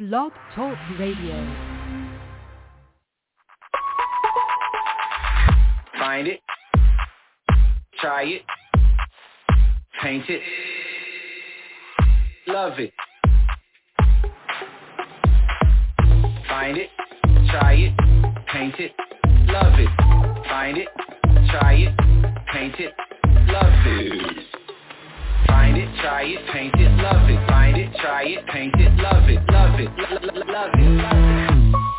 Blog Talk Radio. Find it, try it, paint it, love it. Find it, try it, paint it, love it. Find it, try it, paint it, love it. Find it, try it, paint it, love it. Find it, try it, paint it, love it, love it, love it.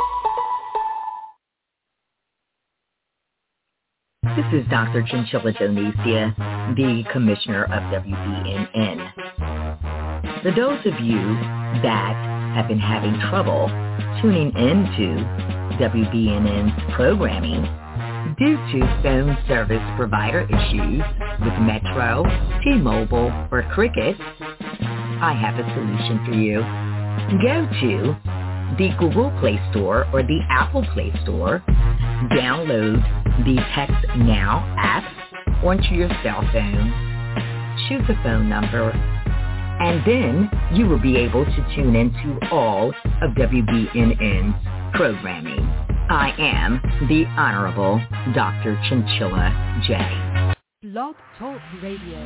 This is Dr. Chinchilla Donesia, the Commissioner of WBNN. For those of you that have been having trouble tuning into WBNN's programming due to phone service provider issues with Metro, T-Mobile, or Cricket, I have a solution for you. Go to the Google Play Store or the Apple Play Store, download the Text Now app onto your cell phone, choose a phone number, and then you will be able to tune into all of WBNN's programming. I am the Honorable Dr. Chinchilla J. Blog Talk Radio.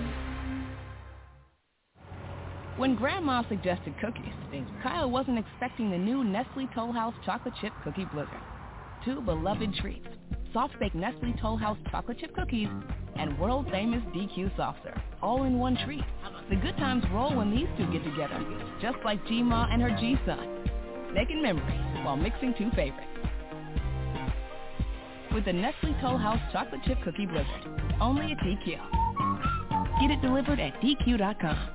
When Grandma suggested cookies, Kyle wasn't expecting the new Nestle Toll House Chocolate Chip Cookie Blizzard. Two beloved treats, soft-baked Nestle Toll House Chocolate Chip Cookies and world-famous DQ Soft Serve, all in one treat. The good times roll when these two get together, just like G-Ma and her G-Son, making memories while mixing two favorites. With the Nestle Toll House Chocolate Chip Cookie Blizzard, only at DQ. Get it delivered at DQ.com.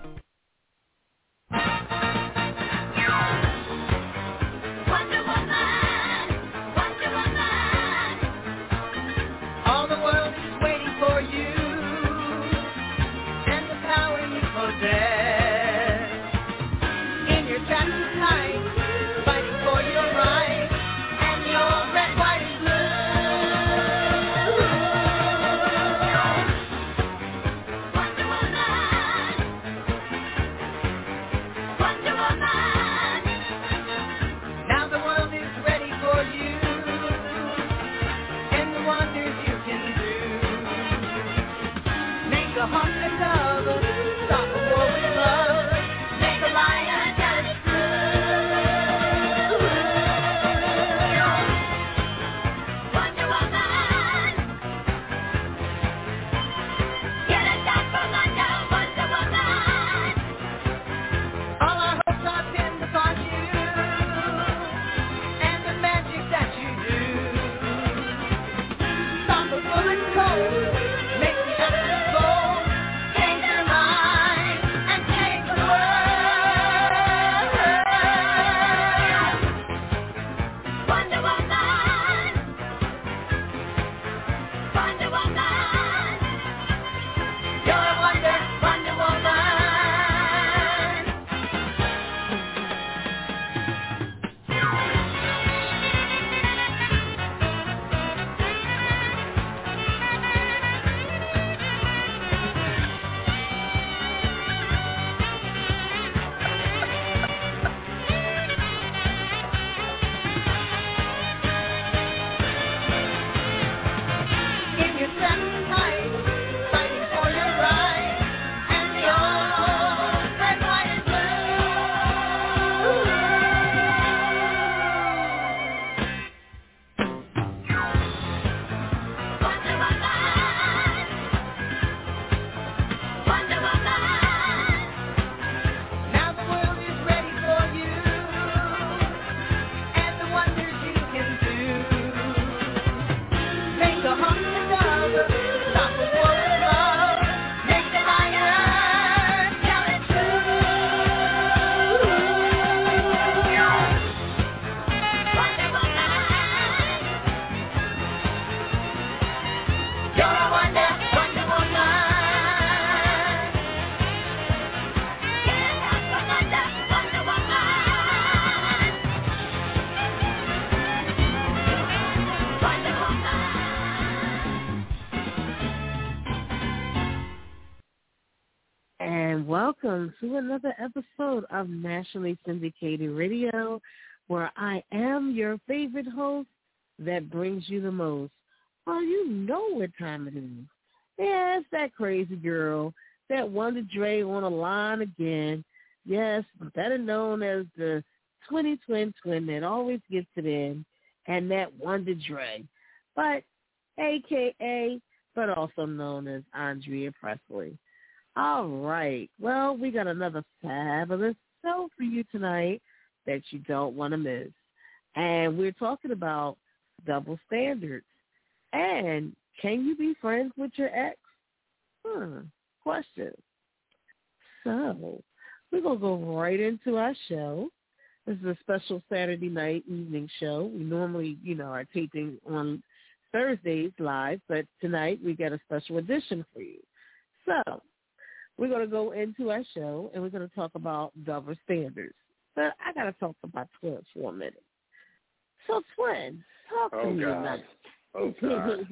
welcome to another episode of Nationally Syndicated Radio, where I am your favorite host that brings you the most. Well, you know what time it is. Yeah, it's that crazy girl, that Wonder Dre on the line again. Yes, better known as the 20 twin that always gets it in, and that Wonder Dre, but AKA, but also known as Andrea Presley. All right. Well, we got another fabulous show for you tonight that you don't want to miss. And we're talking about double standards. And can you be friends with your ex? Question. So we're going to go right into our show. This is a special Saturday night evening show. We normally, are taping on Thursdays live, but tonight we got a special edition for you. So we're going to go into our show, and we're going to talk about double standards. But I got to talk about Twin for a minute. So, Twin, talk to me tonight. Oh, God.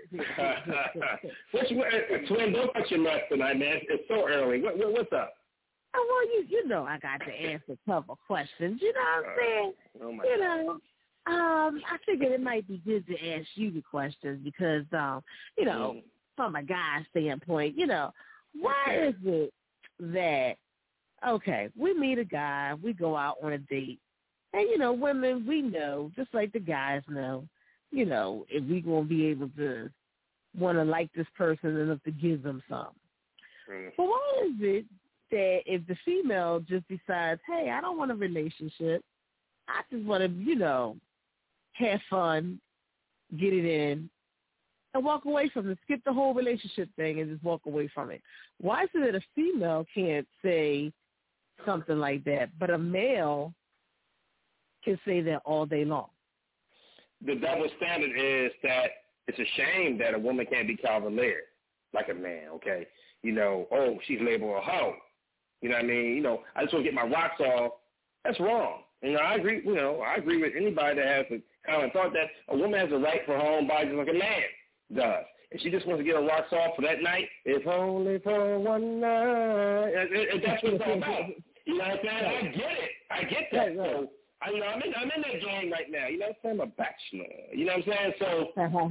Twin, don't touch your nuts tonight, man. It's so early. What's up? Oh, well, you know I got to answer tougher questions. You know what I'm saying? Oh, my God. I figured it might be good to ask you the questions because, from a guy's standpoint, why is it that, okay, we meet a guy, we go out on a date, and, women, we know, just like the guys know, if we going to be able to want to like this person enough to give them some. But why is it that if the female just decides, hey, I don't want a relationship, I just want to, have fun, get it in, and walk away from it, skip the whole relationship thing and just walk away from it. Why is it that a female can't say something like that, but a male can say that all day long? The double standard is that it's a shame that a woman can't be cavalier like a man, okay? Oh, she's labeled a hoe. You know what I mean? I just want to get my rocks off. That's wrong. I agree, I agree with anybody that has a common thought that a woman has a right for her own body just like a man does. If she just wants to get her rocks off for that night, if only for one night, and that's what it's all about. You know what I'm saying? I get that. Right. So, I'm in that game right now. You know what I'm saying? I'm a bachelor. You know what I'm saying? So,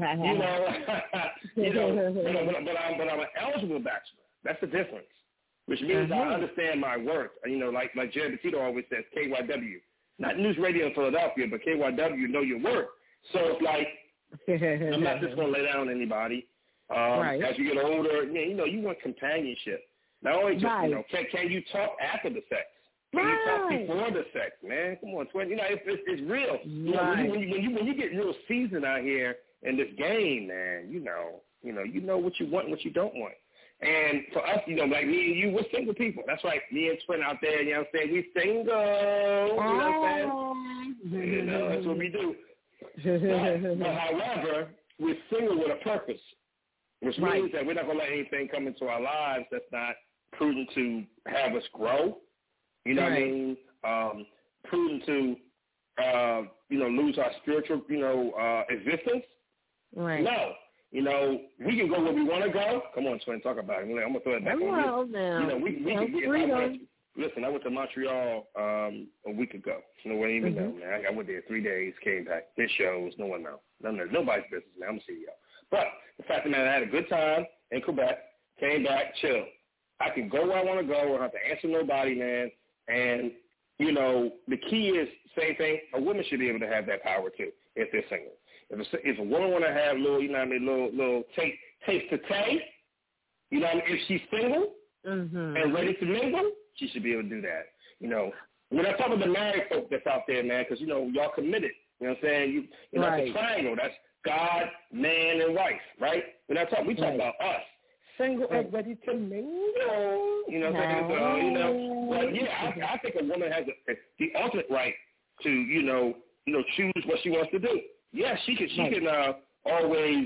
but I'm an eligible bachelor. That's the difference, which means I understand my worth. Like Jerry Petito always says, KYW. Not News Radio in Philadelphia, but KYW, know your worth. So it's like, I'm not just going to lay down on anybody. Right. As you get older, you want companionship. Not only just, can you talk after the sex? Can you talk before the sex, man? Come on, twin. It's real. Right. When you get real seasoned out here in this game, man, you know what you want and what you don't want. And for us, like me and you, we're single people. That's right. Me and Twin out there, you know what I'm saying? We single. You know what I'm saying? That's what we do. But however, we're single with a purpose, which means that we're not going to let anything come into our lives that's not prudent to have us grow. You know what I mean? Prudent to, lose our spiritual, existence. Right. No. We can go where we want to go. Come on, Twin, talk about it. I'm going to throw it back on you. Listen, I went to Montreal a week ago. No one even know, man. I went there 3 days, came back. Did shows. No one know. Nobody's business, man. I'm a CEO. But the fact that, man, I had a good time in Quebec, came back, chill. I can go where I want to go. I don't have to answer nobody, man. And, the key is, same thing, a woman should be able to have that power, too, if they're single. If a woman want to have little taste to taste, if she's single and ready to mingle, she should be able to do that. When I talk about the married folk that's out there, man, because, y'all committed. You know what I'm saying? That's a triangle. That's God, man, and wife, right? We talk about us. Single and ready to mingle. You know what I'm saying? I think a woman has the ultimate right to, choose what she wants to do. Yeah, she can always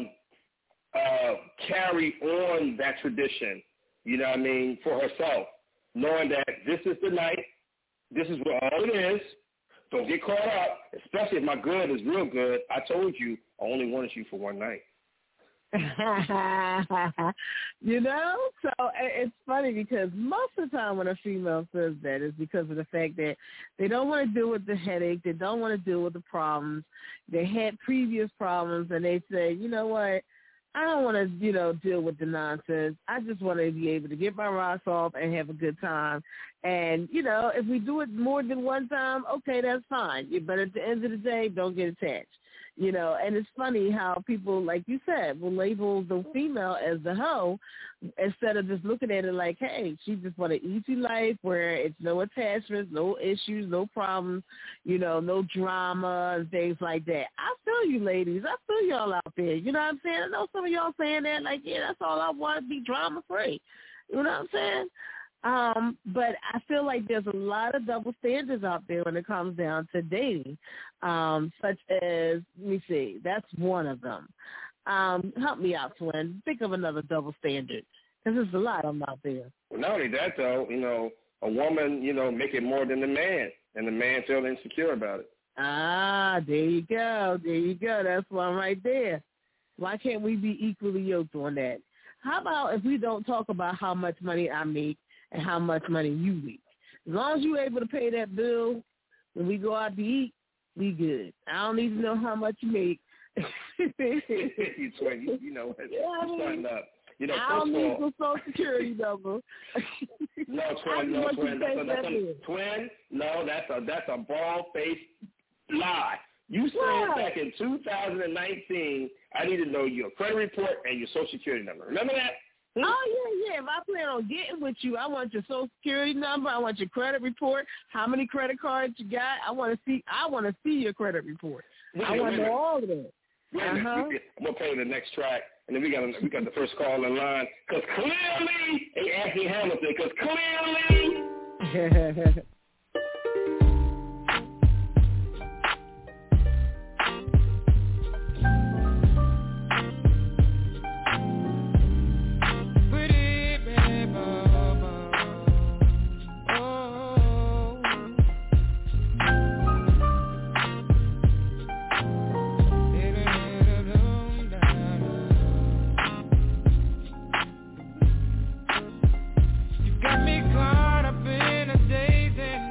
carry on that tradition, for herself, knowing that this is the night, this is what all it is. Don't get caught up, especially if my good is real good. I told you I only wanted you for one night. You know? So it's funny because most of the time when a female says that is because of the fact that they don't want to deal with the headache. They don't want to deal with the problems. They had previous problems, and they say, you know what? I don't want to, deal with the nonsense. I just want to be able to get my rocks off and have a good time. And, if we do it more than one time, okay, that's fine. But at the end of the day, don't get attached. And it's funny how people, like you said, will label the female as the hoe instead of just looking at it like, hey, she just want an easy life where it's no attachments, no issues, no problems, no drama and things like that. I feel you, ladies. I feel y'all out there. You know what I'm saying? I know some of y'all saying that like, yeah, that's all I want to be drama-free. You know what I'm saying? But I feel like there's a lot of double standards out there when it comes down to dating, such as, let me see, that's one of them. Help me out, Twin. Think of another double standard, because there's a lot of them out there. Well, not only that, though, a woman, making more than the man, and the man feels insecure about it. Ah, there you go. There you go. That's one right there. Why can't we be equally yoked on that? How about if we don't talk about how much money I make and how much money you make? As long as you're able to pay that bill when we go out to eat, we good. I don't need to know how much you make. You starting up. I don't need no Social Security number. No, Twin. No, that's a bald-faced lie. You said back in 2019, I need to know your credit report and your Social Security number. Remember that? Oh, yeah. If I plan on getting with you, I want your Social Security number. I want your credit report. How many credit cards you got? I want to see your credit report. I want to know all of that. I'm gonna play the next track, and then we got the first call in line. Because clearly, hey, Anthony Hamilton. Because clearly. Got me caught up in a daze and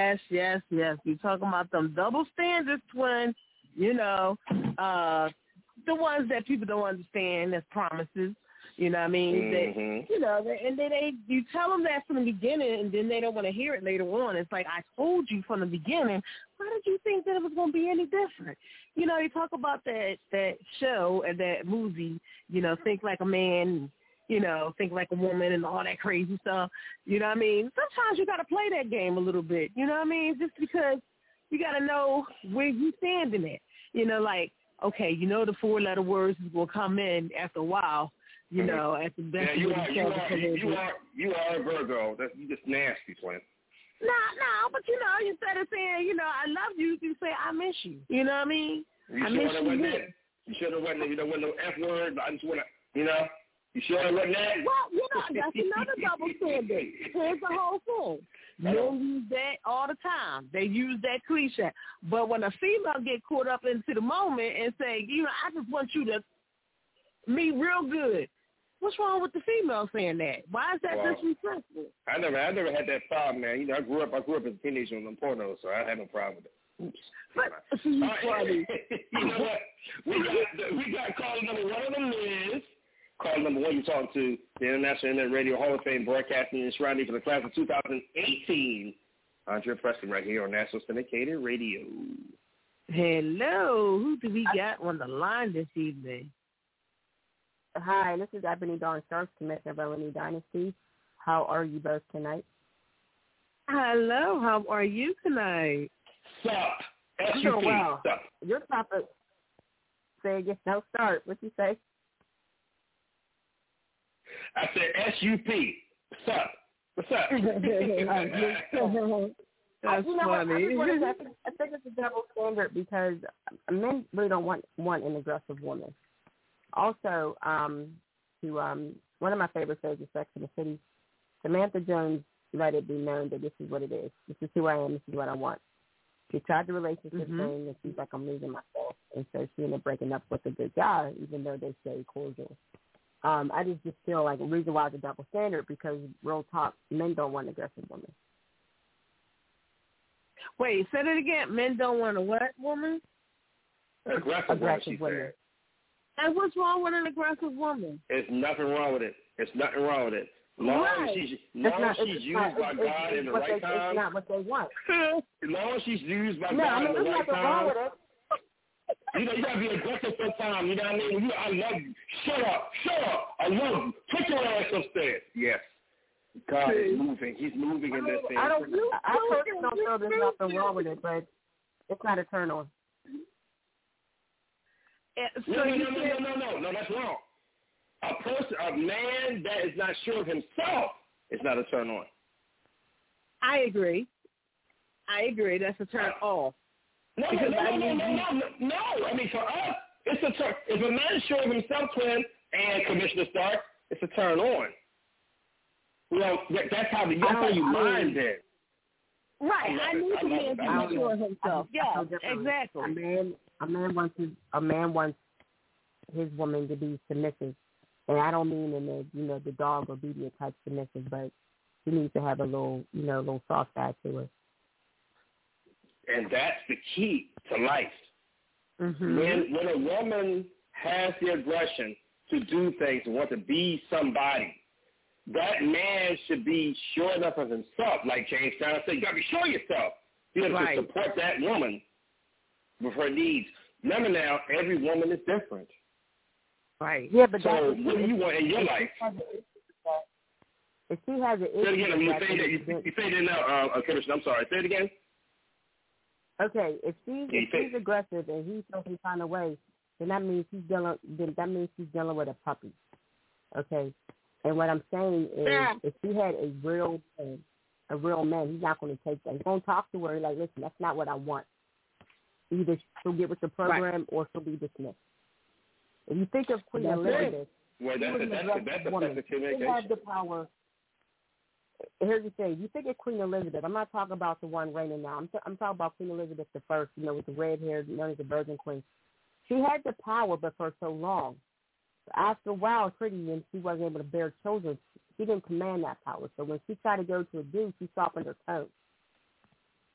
Yes. You're talking about them double standards, twin. You know, the ones that people don't understand as promises. You know what I mean? Mm-hmm. You tell them that from the beginning, and then they don't want to hear it later on. It's like, I told you from the beginning. Why did you think that it was going to be any different? You know, you talk about that show and that movie, you know, Think Like a Man, you know, Think Like a Woman and all that crazy stuff. You know what I mean? Sometimes you got to play that game a little bit. You know what I mean? Just because you got to know where you standing at. You know, like, okay, you know the 4-letter words is going to come in after a while. You know, at the best. Yeah, you are a Virgo. You just nasty, twin. No, but you know, instead of saying, you know, I love you, you say I miss you. You know what I mean? You sure that wasn't that? You sure that wasn't, you know, wasn't no F word? I just want to, you know, you sure that wasn't that? Well, you know, that's another double standard. Here's the whole thing. Men use that all the time. They use that cliche. But when a female get caught up into the moment and say, you know, I just want you to meet real good. What's wrong with the female saying that? Why is that disrespectful? I never had that problem, man. You know, I grew up as a teenager on them pornos, so I had no problem with it. Oops. But you know what? We got caller number one of them is caller number one. You're talking to the International Internet Radio Hall of Fame broadcasting and surrounding for the class of 2018. Andre Preston right here on National Syndicated Radio. Hello. Who do we got on the line this evening? Hi, this is Ebony Dawn Starks, Commissioner of LNE Dynasty. How are you both tonight? Hello, how are you tonight? Sup? Sure, well. Your topic, say again, no start. What you say? I said SUP. Sup? What's up? That's funny. I think it's a double standard because men really don't want an aggressive woman. Also, one of my favorite shows is Sex and the City. Samantha Jones let it be known that this is what it is. This is who I am. This is what I want. She tried the relationship thing, and she's like, I'm losing myself. And so she ended up breaking up with a good guy, even though they stay cordial. I just feel like the reason why it's a double standard because real talk, men don't want aggressive women. Wait, say that again. Men don't want a what woman? Aggressive women. And what's wrong with an aggressive woman? There's nothing wrong with it. Long as she's used by God in the right time. It's not what they want. As long as she's used by God in the right time. You know, you gotta be aggressive sometimes. You know what I mean? I love you. Shut up. I love you. Put your ass upstairs. Yes. God is moving. He's moving in this thing. I personally don't feel there's nothing wrong with it, but it's not a turn on. No, that's wrong. A man that is not sure of himself is not a turn on. I agree. That's a turn off. No. I mean, for us, it's a turn. If a man is sure of himself, twin, and Commissioner Stark, it's a turn on. You know, that's how you mind it. Right. I need a man to be sure of himself. Yeah, exactly. A man wants his woman to be submissive, and I don't mean in the dog obedient type submissive, but she needs to have a little soft side to her. And that's the key to life. Mm-hmm. When a woman has the aggression to do things and want to be somebody, that man should be sure enough of himself. Like James Brown said, you got to be sure of yourself. You have to support that woman with her needs. Remember now, every woman is different. Right. Yeah, but so what do you want in your life? If she has an issue, say it again. You say it now, Commissioner. I'm sorry. Say it again. Okay, if she's aggressive and he feels some kind of way, then that means she's dealing with a puppy. Okay, and what I'm saying is, if she had a real man, he's not going to take that. He's going to talk to her like, listen, that's not what I want. Either she'll get with the program or she'll be dismissed. If you think of Queen Elizabeth, that's a she had the power. Here's the thing. You think of Queen Elizabeth. I'm not talking about the one reigning now. I'm talking about Queen Elizabeth I, with the red hair, known as the Virgin Queen. She had the power, but for so long. After a while, and she wasn't able to bear children, she didn't command that power. So when she tried to go to a dude, she softened her tone.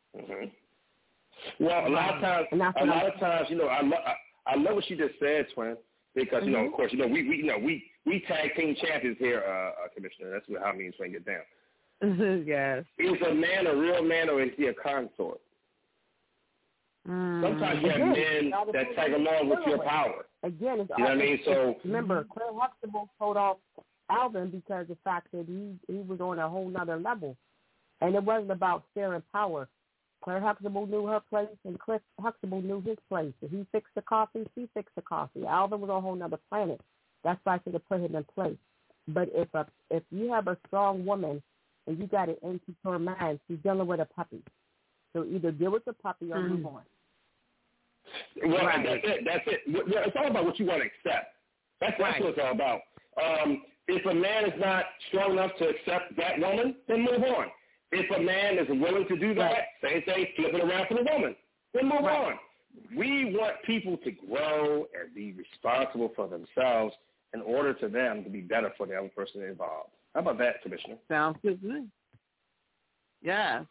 Well, a lot of times, you know, I love what she just said, Twin, because you know, of course, you know, we tag team champions here, Commissioner. That's how me and Twin get down. Yes. Is a man a real man, or is he a consort? Sometimes you have men that tag along with your power. Again, you know what I mean? So remember, Claire Huxtable told off Alvin because of the fact that he was on a whole nother level, and it wasn't about sharing power. Claire Huxtable knew her place, and Cliff Huxtable knew his place. If he fixed the coffee, she fixed the coffee. Alvin was on a whole nother planet. That's why I should have put him in place. But if you have a strong woman and you got an insecure mind, she's dealing with a puppy. So either deal with the puppy or move on. Well, that's it. It's all about what you want to accept. That's what it's all about. If a man is not strong enough to accept that woman, then move on. If a man is willing to do that, same thing, flip it around for the woman, then move on. We want people to grow and be responsible for themselves in order for them to be better for the other person involved. How about that, Commissioner? Sounds good to me. Yeah.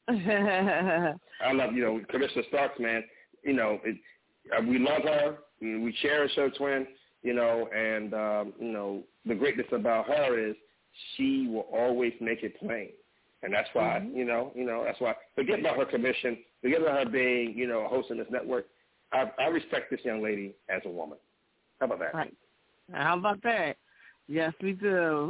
I love, you know, Commissioner Starks, man. You know, we love her. We cherish her, Twin, you know, and, you know, the greatness about her is she will always make it plain. And that's why, you know, that's why. Forget about her commission. Forget about her being, you know, a host in this network. I respect this young lady as a woman. How about that? Right. How about that? Yes, we do.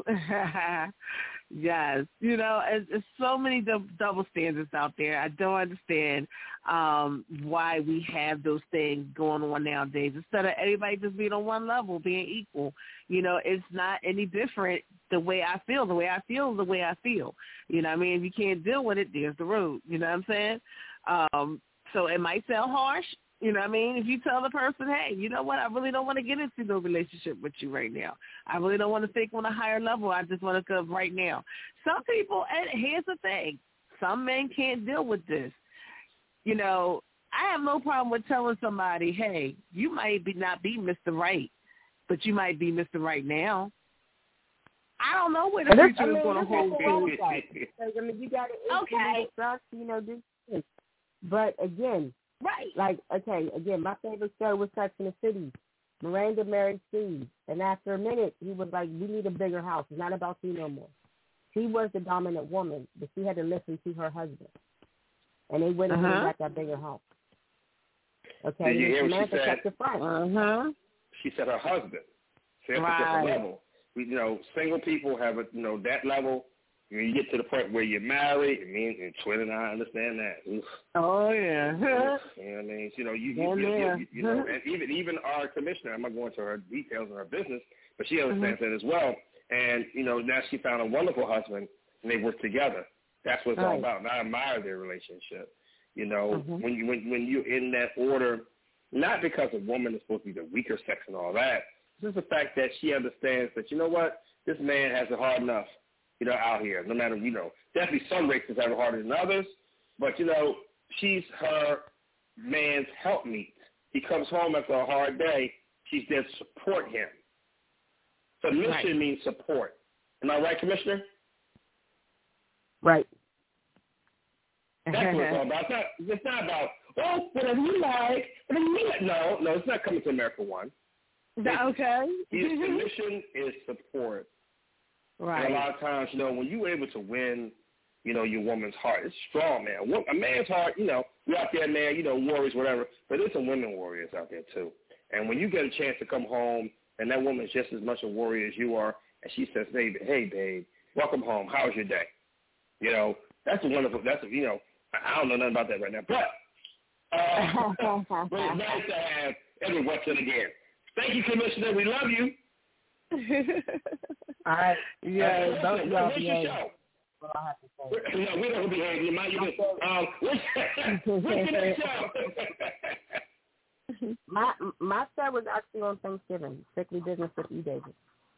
Yes. You know, there's so many double standards out there. I don't understand why we have those things going on nowadays. Instead of everybody just being on one level, being equal, you know, it's not any different the way I feel. The way I feel is the way I feel. You know what I mean? If you can't deal with it, there's the road. You know what I'm saying? So it might sound harsh. You know what I mean? If you tell the person, hey, you know what, I really don't want to get into no relationship with you right now. I really don't want to think on a higher level. I just want to come right now. Some people, and here's the thing, some men can't deal with this. You know, I have no problem with telling somebody, hey, you might not be Mr. Right, but you might be Mr. Right now. I don't know where the future is going to hold you. I mean, you got to you know, do this. But again, like, okay, again, my favorite show was Sex and the City. Miranda married Steve. And after a minute, he was like, we need a bigger house. It's not about you no more. She was the dominant woman, but she had to listen to her husband. And they went and got that bigger house. Okay? Did you hear what she said? She said her husband. So that's a different level. You know, single people have, that level. When you get to the point where you're married, and Twin and I understand that. Oof. Oh, yeah. You know what I mean? You know, you know, and even our commissioner, I'm not going into her details of her business, but she understands that as well. And, you know, now she found a wonderful husband, and they work together. That's what it's all about. And I admire their relationship. You know, when you're in that order, not because a woman is supposed to be the weaker sex and all that, it's just the fact that she understands that, you know what, this man has it hard enough. You know, out here, no matter, you know, definitely some races have it harder than others, but, you know, she's her man's helpmeet. He comes home after a hard day, she's there to support him. Submission means support. Am I right, Commissioner? Right. That's what it's all about. It's not about, oh, whatever you like. No, it's not coming to America One. Okay. Submission is support. Right. And a lot of times, you know, when you're able to win, you know, your woman's heart, it's strong, man. A man's heart, you know, we're out there, man, you know, warriors, whatever, but there's some women warriors out there, too. And when you get a chance to come home, and that woman's just as much a warrior as you are, and she says, hey, babe, welcome home. How was your day? You know, you know, I don't know nothing about that right now. But it's nice to have every once and again. Thank you, Commissioner. We love you. All right. Yeah, don't love you. No, we don't behave. You mind you? What's your next show? My show was actually on Thanksgiving. Strictly Business with E. Davis.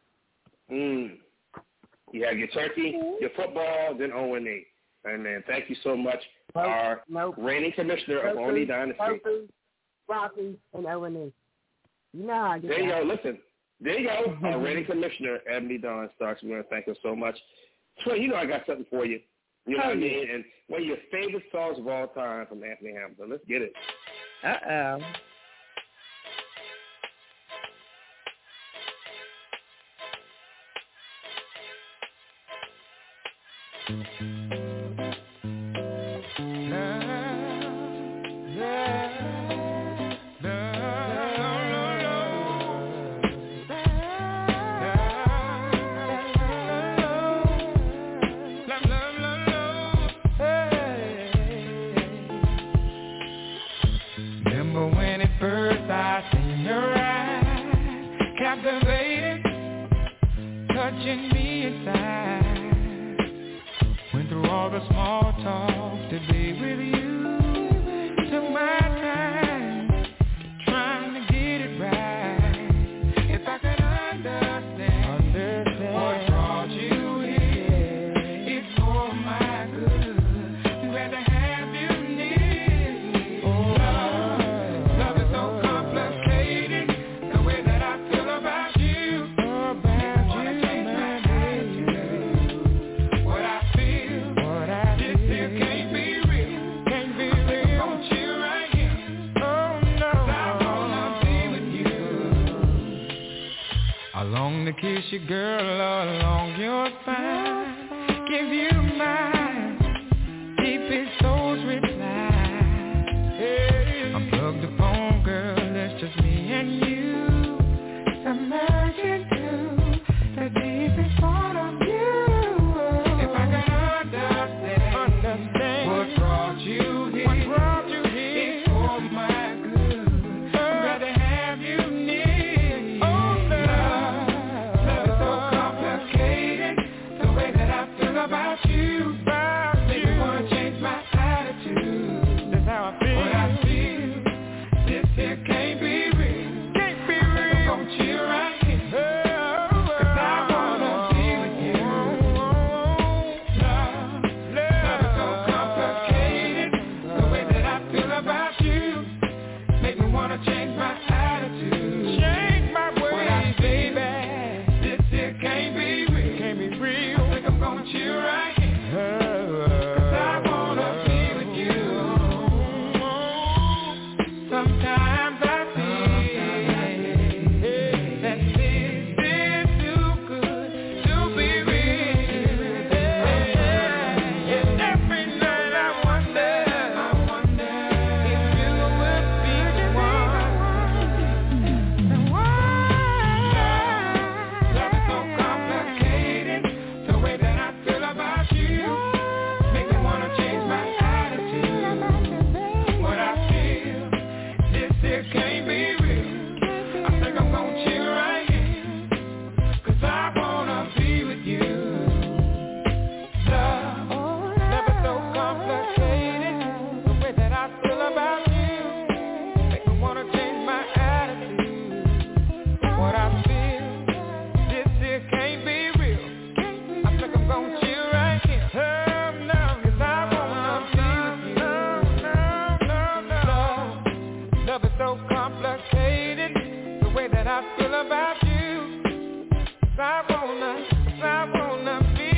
You have your turkey, your football, then O&E. And then thank you so much, our reigning commissioner of O&E Dynasty. Rocky, and O&E. You know how I get There you go. Listen. There you go. Our reigning commissioner, Ebony Dawn Starks. We want to thank her so much. Twin, you know I got something for you. You know what I mean? And one of your favorite songs of all time from Anthony Hamilton. Let's get it. Uh-oh. Touching me inside. Went through all the small talk to be with you. Took my time, trying to get it right. If I could understand what brought you here, it's for my good. I'm glad to have you near me. Love is so complicated, the way that I feel about you. To kiss you, girl, along your spine. Give you mine, deepest soul's reply. I'm plugged upon, girl, it's just me and you. Submerged into the deepest part of you. If I could understand what brought you here, it's for my good. I'd rather have you near. About you, make me wanna change my attitude. That's how I feel. What I feel, this here can't be real. Can't be real. I'm gonna chill right here, 'cause I wanna be with you. Love is so complicated. The way that I feel about you, make me wanna change my attitude. Change my ways. What I feel, baby, this here can't be real. Can't be real. I think I'm gonna chill right here, 'cause I wanna be with you. Sometimes I feel that this is too good to be real. And every night I wonder if you would be the one. Love is so complicated, the way that I feel about you, make me wanna change my attitude. What I feel, this here can't be real. I think I'm gonna chill right here, 'cause I wanna be with you. Love is so complicated, the way that I feel about you, make me wanna change my attitude. What I feel, this here can't be real. I think I'm gonna chill right here, 'cause I wanna be with you. Love is so complicated, the way that I feel about you, 'cause I wanna be.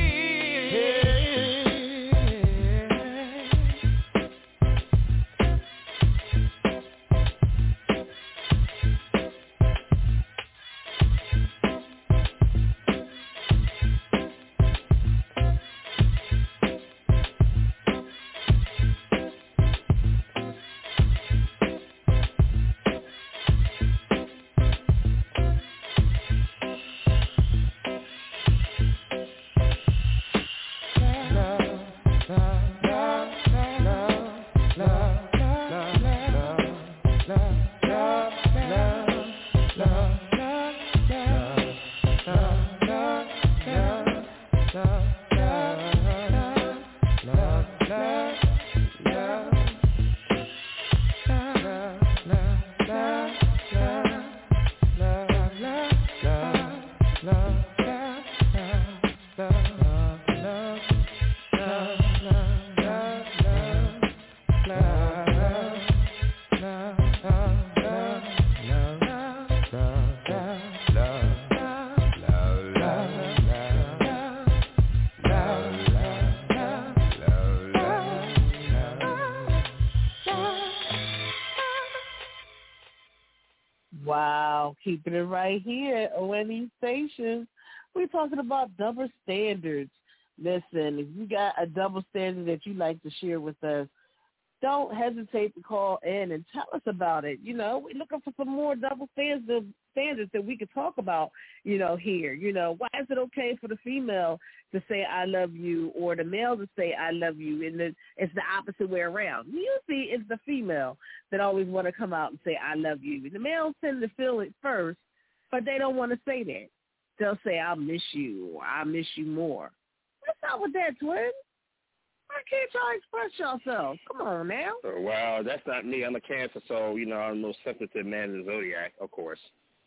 Wow, keeping it right here at ONE Station. We're talking about double standards. Listen, if you got a double standard that you'd like to share with us, don't hesitate to call in and tell us about it. You know, we're looking for some more double standards that we could talk about, you know, here. You know, why is it okay for the female to say I love you or the male to say I love you? And it's the opposite way around. Usually it's the female that always want to come out and say I love you. And the males tend to feel it first, but they don't want to say that. They'll say I'll miss you or I miss you more. What's up with that, twin? Why can't y'all express yourselves? Come on now. Well, that's not me. I'm a Cancer, so, you know, I'm the most sensitive man in the zodiac, of course.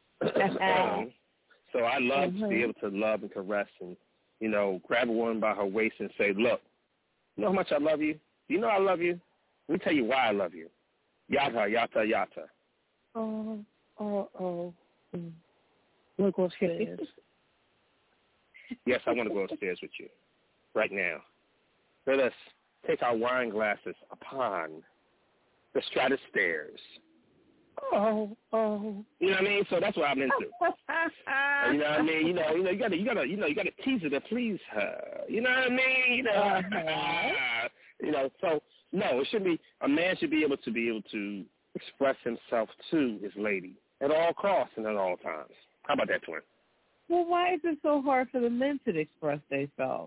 So I love to be able to love and caress and, you know, grab a woman by her waist and say, look, you know how much I love you? You know I love you? Let me tell you why I love you. Yata, yata, yata. Look upstairs. Yes, I want to go upstairs with you right now. Let us take our wine glasses upon the stratostairs. Oh. You know what I mean? So that's what I'm into. You know what I mean? You gotta tease her to please her. You know what I mean? You know, so no, it should be a man should be able to express himself to his lady at all costs and at all times. How about that, twin? Well, why is it so hard for the men to express themselves?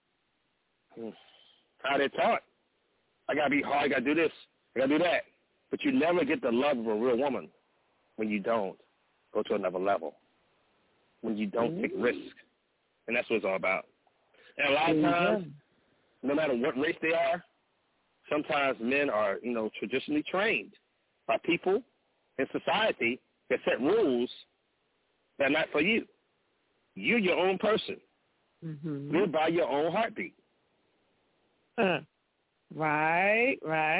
How they taught. I gotta be hard. I gotta do this. I gotta do that. But you never get the love of a real woman when you don't go to another level. When you don't take risk, and that's what it's all about. And a lot of times, no matter what race they are, sometimes men are, you know, traditionally trained by people in society that set rules that are not for you. You're your own person. Live by your own heartbeat. Right.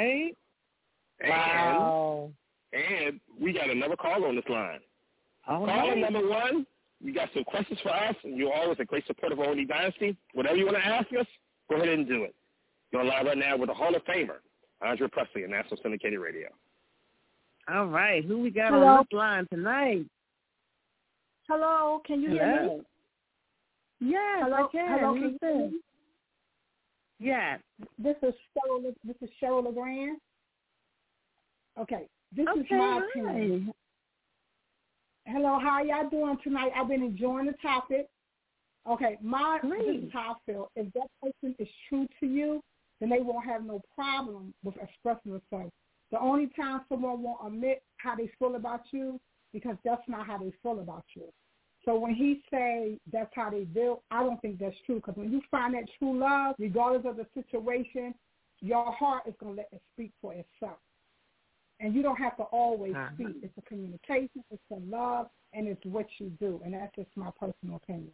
Wow. And we got another caller on this line. Caller number 1, you got some questions for us, and you're always a great supporter of ONE Dynasty. Whatever you want to ask us, go ahead and do it. You're on live right now with the Hall of Famer, Andre Presley, on National Syndicated Radio. All right. Who we got on this line tonight? Hello, can you hear me? Yes, hello, I can. Hello, can you hear me? Yes. This is Cheryl LeGrand. Okay, this is my opinion. Hello, how y'all doing tonight? I've been enjoying the topic. Okay, this is how I feel. If that person is true to you, then they won't have no problem with expressing themselves. The only time someone won't admit how they feel about you, because that's not how they feel about you. So when he say that's how they feel, I don't think that's true. Because when you find that true love, regardless of the situation, your heart is going to let it speak for itself. And you don't have to always speak. It's a communication, it's a love, and it's what you do. And that's just my personal opinion.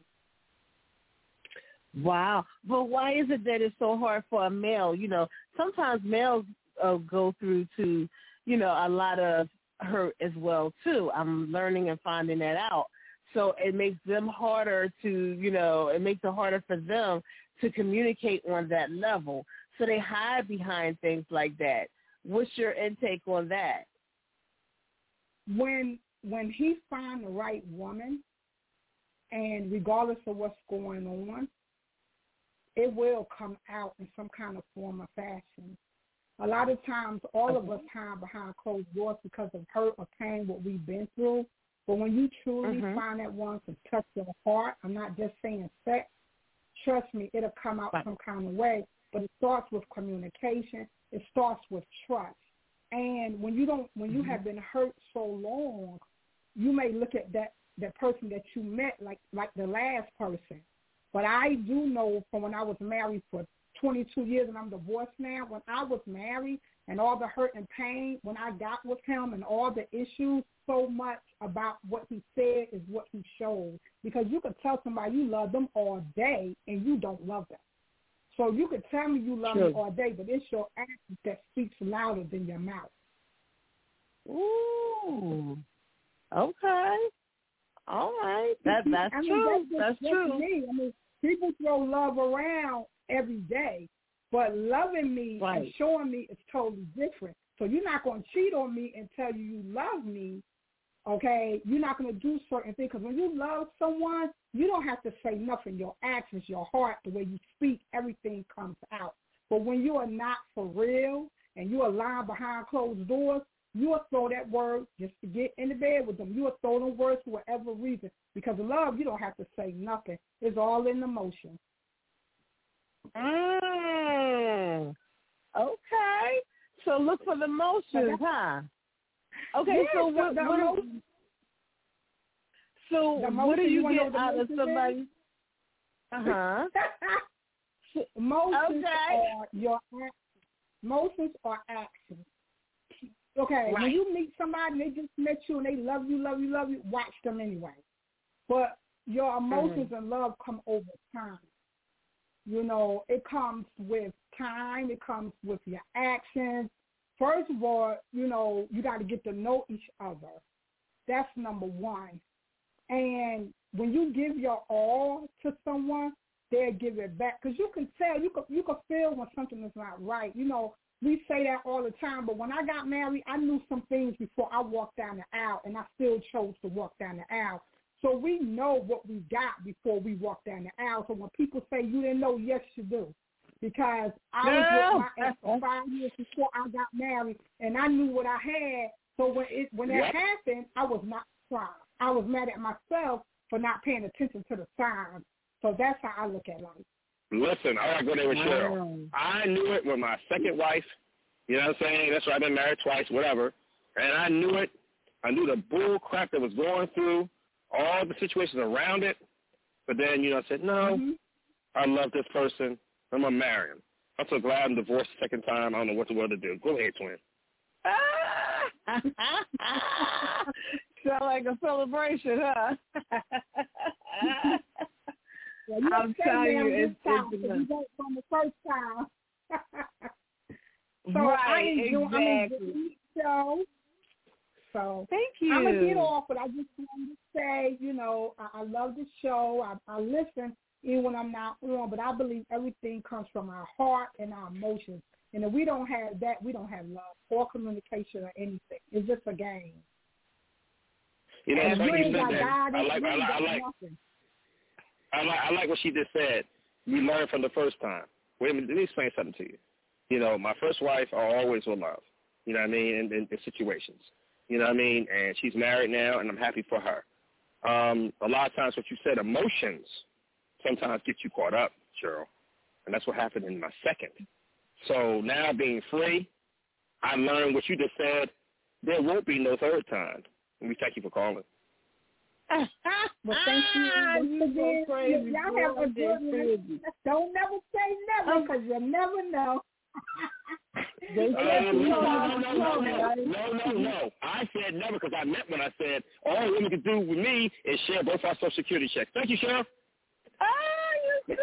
Wow. But why is it that it's so hard for a male? You know, sometimes males go through to, you know, a lot of hurt as well, too. I'm learning and finding that out. So it makes them harder to, you know, it makes it harder for them to communicate on that level. So they hide behind things like that. What's your intake on that? When he finds the right woman, and regardless of what's going on, it will come out in some kind of form or fashion. A lot of times, all of us hide behind closed doors because of hurt or pain, what we've been through. But when you truly find that one to touch your heart, I'm not just saying sex, trust me, it'll come out some kind of way. But it starts with communication. It starts with trust. And when you have been hurt so long, you may look at that person that you met like the last person. But I do know from when I was married for 22 years and I'm divorced now, when I was married and all the hurt and pain, when I got with him and all the issues, so much about what he said is what he showed. Because you could tell somebody you love them all day and you don't love them. So you could tell me you love me all day, but it's your actions that speaks louder than your mouth. Ooh. Okay. All right. That's true. That's true. Me. I mean, people throw love around every day, but loving me and showing me is totally different. So you're not going to cheat on me and tell you love me Okay, you're not going to do certain things because when you love someone, you don't have to say nothing. Your actions, your heart, the way you speak, everything comes out. But when you are not for real and you are lying behind closed doors, you will throw that word just to get in the bed with them. You will throw them words for whatever reason. Because of love, you don't have to say nothing. It's all in the motion. Okay. So look for the motions, huh? Okay, yeah, so what do you get out of somebody? Uh-huh. Motions are actions. Okay, right. When you meet somebody and they just met you and they love you, watch them anyway. But your emotions and love come over time. You know, it comes with time. It comes with your actions. First of all, you know, you got to get to know each other. That's number one. And when you give your all to someone, they'll give it back. Because you can tell, you can feel when something is not right. You know, we say that all the time, but when I got married, I knew some things before I walked down the aisle, and I still chose to walk down the aisle. So we know what we got before we walk down the aisle. So when people say you didn't know, yes, you do. Because I was with my ex for 5 years before I got married, and I knew what I had. So when that happened, I was not surprised. I was mad at myself for not paying attention to the signs. So that's how I look at life. Listen, I got to go there with Cheryl. I knew it with my second wife. You know what I'm saying? That's why I've been married twice, whatever. And I knew it. I knew the bull crap that was going through, all the situations around it. But then, you know, I said, no, I love this person. I'm going to marry him. I'm so glad I'm divorced the second time. I don't know what the world to do. Go ahead, twin. Sound like a celebration, huh? Well, I'm telling you, it's from the first time. So right, exactly. So thank you. I'm going to get off, but I just wanted to say, you know, I love the show. I listen even when I'm not on, but I believe everything comes from our heart and our emotions. And if we don't have that, we don't have love or communication or anything. It's just a game. You know, and funny you said that. I like what she just said. You learn from the first time. Wait a minute, let me explain something to you. You know, my first wife, I always will love. You know what I mean? In situations. You know what I mean? And she's married now, and I'm happy for her. A lot of times what you said, emotions, sometimes get you caught up, Cheryl. And that's what happened in my second. So now being free, I learned what you just said. There won't be no third time. And we thank you for calling. Well, thank you. Y'all have a good one. Don't never say never, because you never know. No. I said never because I meant when I said all women can do with me is share both our Social Security checks. Thank you, Cheryl. You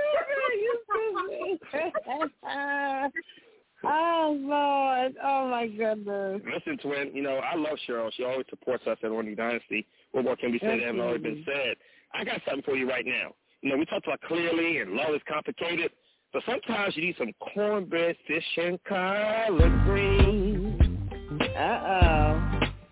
stupid. Oh, Lord. Oh, my goodness. Listen, twin, you know, I love Cheryl. She always supports us at Orny Dynasty. What more can we say that hasn't already been said? I got something for you right now. You know, we talked about clearly and love is complicated, but sometimes you need some cornbread, fish, and collard greens. Uh-oh.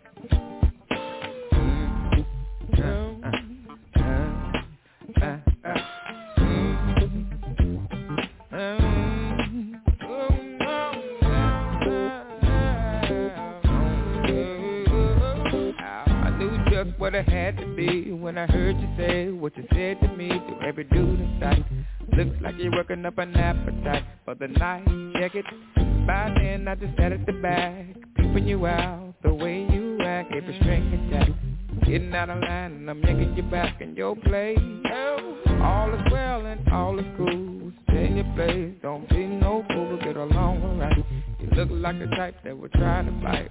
What I had to be when I heard you say what you said to me to every dude in sight. Looks like you're working up an appetite for the night. Check it. By then I just sat at the back, peeping you out the way you act, every string attack. Getting out of line and I'm yanking you back in your place. All is well and all is cool. Stay in your place, don't be no fool. We'll get along alright. You look like the type that would try to fight.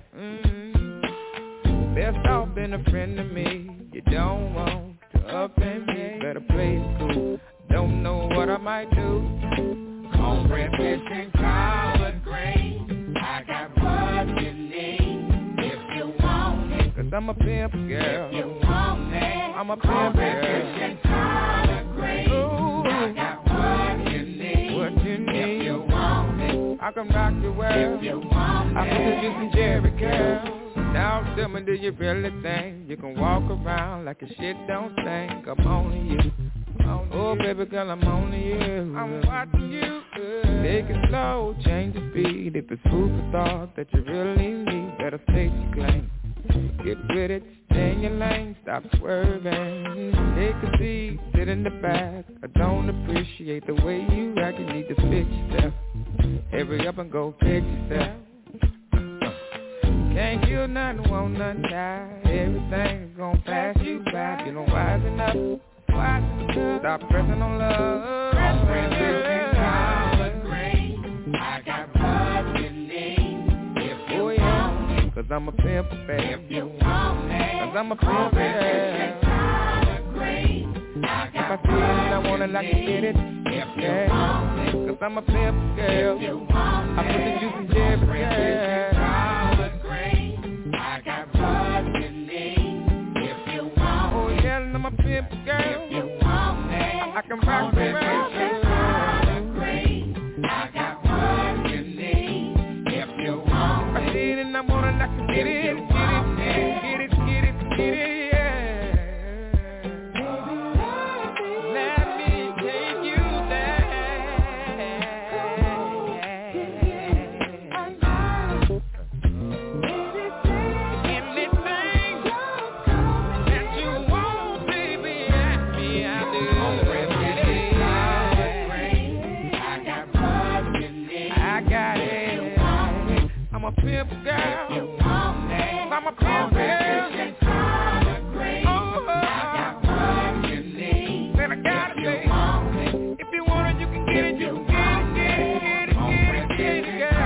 Best off being a friend to me. You don't want to up and me. Better play it cool. Don't know what I might do. Cornbread, fish, and collard greens. I got what you need if you want it. Cause I'm a pimp girl. If you want it. I'm a pimp girl. Cornbread, fish, and collard greens. Ooh. I got what you need. What you need. If you want it. I can rock your world. If you want I it. can do some Jerry curls. Now tell me, do you really think you can walk around like your shit don't stink? I'm on to you. Oh, baby girl, I'm on to you. I'm watching you. Take it slow, change the speed. If it's food for thought that you really need, better state your claim. Get with it, stay in your lane, stop swerving. Take a seat, sit in the back. I don't appreciate the way you act. You need to fix yourself. Hurry up and go fix yourself. Can't kill nothing, won't nothing die. Everything's gonna pass you by. You don't wisen up. Stop pressing on love. I got what you need. If you want it. Cause I'm a pimp, baby. If you want it. Cause I'm a pimp, baby. If I feel it, I want it like to get it. If you want it. Cause I'm a pimp, girl. If you want I put the juice in every girl. I got what you need. If you want oh, yeah, I'm a pimp, girl. If you want it. I can rock the world. I got what you need. If you want I see it and I want it, I can get it, get it, yeah. Let me take you there. Anything that you want, baby, ask me, I do. I got it. I'm a pimp girl. I'm a pimp girl. Oh, then I got it, baby. If you want it, you can get it. You can get it, girl.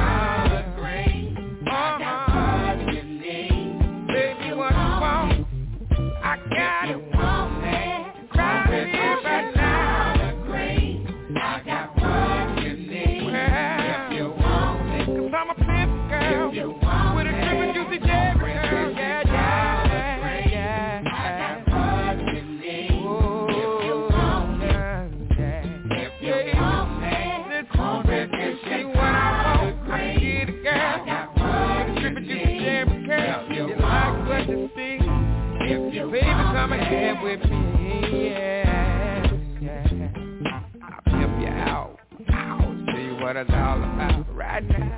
Baby, what you want? I got it. Right here, right now. I got what you need. Cause I'm a pimp girl. With a drippin' juicy jerry girl. Yeah. See what I want, I can get it, girl. With a drippin' juicy jerry girl. You like what you see? Baby, come and get with me. Yeah. I'll pimp you out. I'll see what it's all about right now.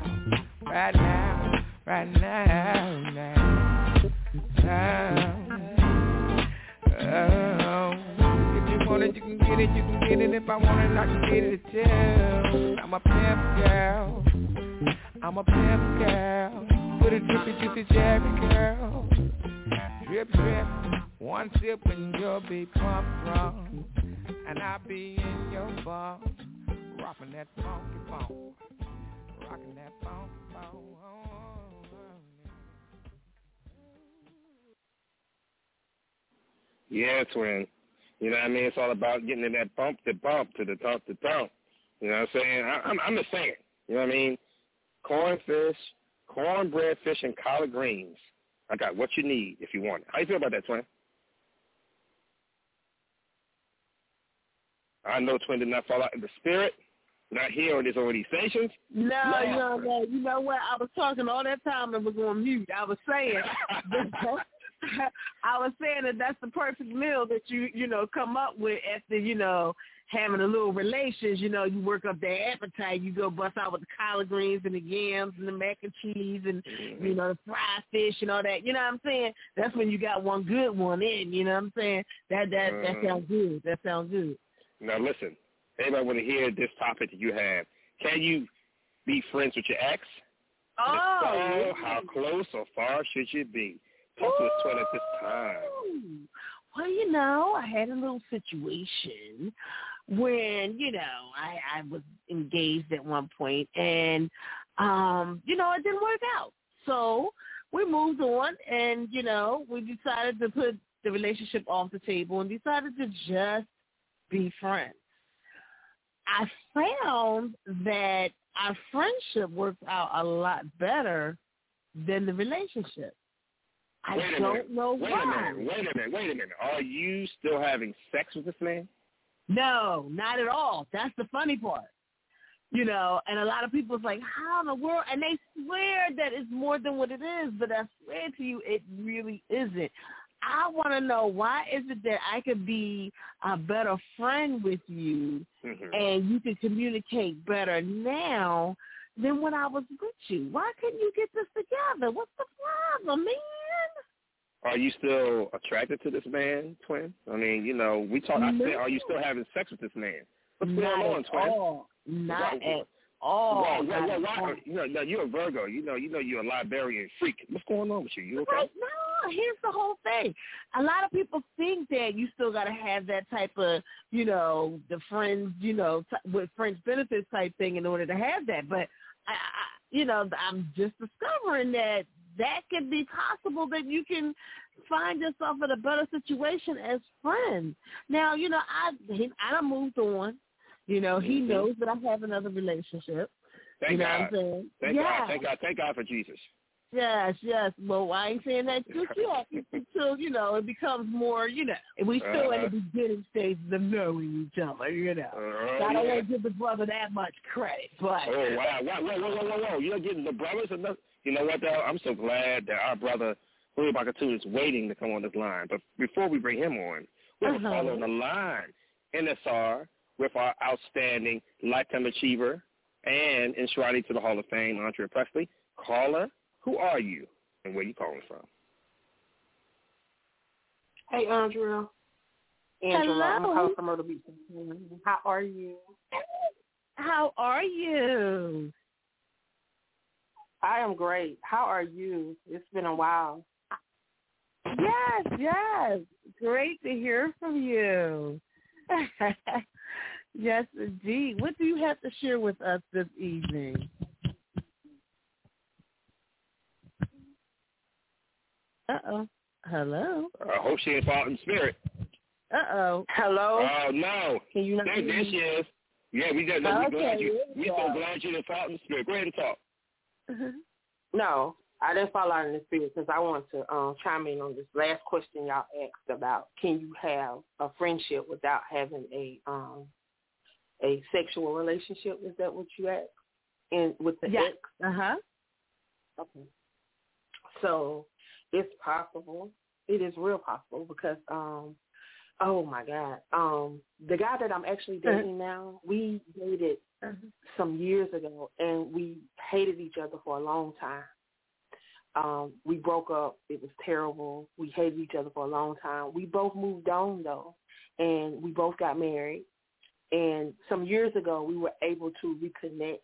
If you want it, you can get it, If I want it, I can get it too. I'm a pimp girl. With a drippy, juicy jerry girl. Drip, one sip and you'll be pumped from. And I'll be in your bar, rocking that funky funk. Rocking that funky funk. Yeah, twin. You know what I mean? It's all about getting in that bump to bump, to the thump to thump. You know what I'm saying? I'm just saying. You know what I mean? Cornbread fish, and collard greens. I got what you need if you want it. How you feel about that, twin? I know twin did not fall out in the spirit. Not here on these stations. No. You know what? I was talking all that time and was on mute. I was saying that that's the perfect meal that you know come up with after having a little relations. You work up that appetite. You go bust out with the collard greens and the yams and the mac and cheese and the fried fish and all that. You know what I'm saying? That's when you got one good one in. You know what I'm saying? That sounds good. That sounds good. Now listen, everybody want to hear this topic that you have. Can you be friends with your ex? Oh, how close or far should you be? Talk to us, twin, at this time. Well, I had a little situation when, I was engaged at one point and, it didn't work out. So we moved on and, we decided to put the relationship off the table and decided to just be friends. I found that our friendship worked out a lot better than the relationship. I don't know why. Wait a minute. Are you still having sex with this man? No, not at all. That's the funny part. you know, and a lot of people's like, how in the world? And they swear that it's more than what it is, but I swear to you, it really isn't. I want to know, why is it that I could be a better friend with you and you can communicate better now than when I was with you? Why couldn't you get this together? What's the problem, man? Are you still attracted to this man, Twin? I mean, you know, we talk. I said, are you still having sex with this man? What's going on, Twin? Not at all. Why? You know, you're a Virgo. You know, you're a librarian freak. What's going on with you? You okay? No, here's the whole thing. A lot of people think that you still got to have that type of, you know, the friends, you know, with friends benefits type thing in order to have that. But you know, I'm just discovering that can be possible, that you can find yourself in a better situation as friends. Now, you know, I moved on. You know, he knows that I have another relationship. Thank God. What I'm saying? Thank God for Jesus. Yes. Well, I ain't saying that just yet until, you know, it becomes more, you know, we still in the beginning stages of knowing each other, you know. So I don't want to give the brother that much credit, but. Oh, wow. Whoa. You're getting the brothers enough. You know what, though? I'm so glad that our brother, Julio Bakatu, is waiting to come on this line. But before we bring him on, we have a caller on the line, NSR, with our outstanding lifetime achiever and enshrined to the Hall of Fame, Andrea Presley. Caller, who are you and where you calling from? Hey, Andrea. Angela, I'm calling from Myrtle Beach. How are you? How are you? I am great. How are you? It's been a while. Yes. Great to hear from you. Yes, indeed. What do you have to share with us this evening? Uh-oh. Hello? I hope she ain't fought in spirit. Uh-oh. Hello? Oh, no. Can you not hear me? There she is. Yeah, we so glad you didn't fall in spirit. Go ahead and talk. No, I didn't fall out in the spirit because I want to chime in on this last question y'all asked about, can you have a friendship without having a sexual relationship? Is that what you asked? And with the ex? Okay. So it's possible. It is real possible because, oh my God, the guy that I'm actually dating now, we dated some years ago, and we hated each other for a long time. We broke up. It was terrible. We hated each other for a long time. We both moved on, though, and we both got married. And some years ago, we were able to reconnect.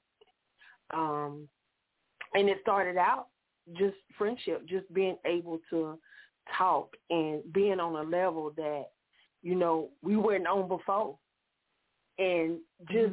And it started out just friendship, just being able to talk and being on a level that, you know, we weren't on before. And just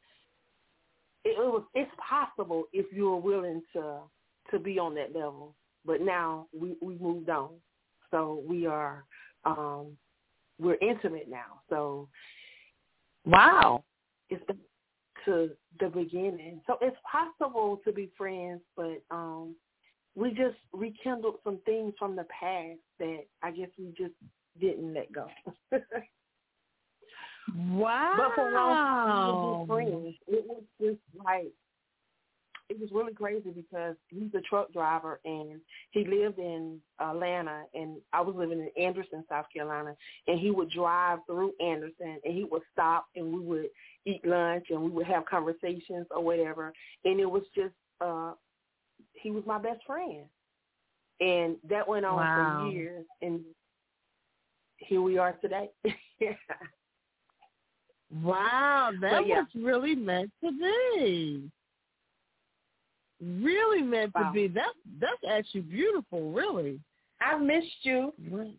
it's possible if you're willing to be on that level. But now we moved on. So we are we're intimate now. So wow. It's to the beginning. So it's possible to be friends, but we just rekindled some things from the past that I guess we just didn't let go. Wow. But for a long time, we were friends. It was just like, it was really crazy because he's a truck driver and he lived in Atlanta and I was living in Anderson, South Carolina, and he would drive through Anderson and he would stop and we would eat lunch and we would have conversations or whatever. And it was just, he was my best friend. And that went on for years and here we are today. Wow, that was really meant to be. Really meant to be. That's actually beautiful, really. I missed you.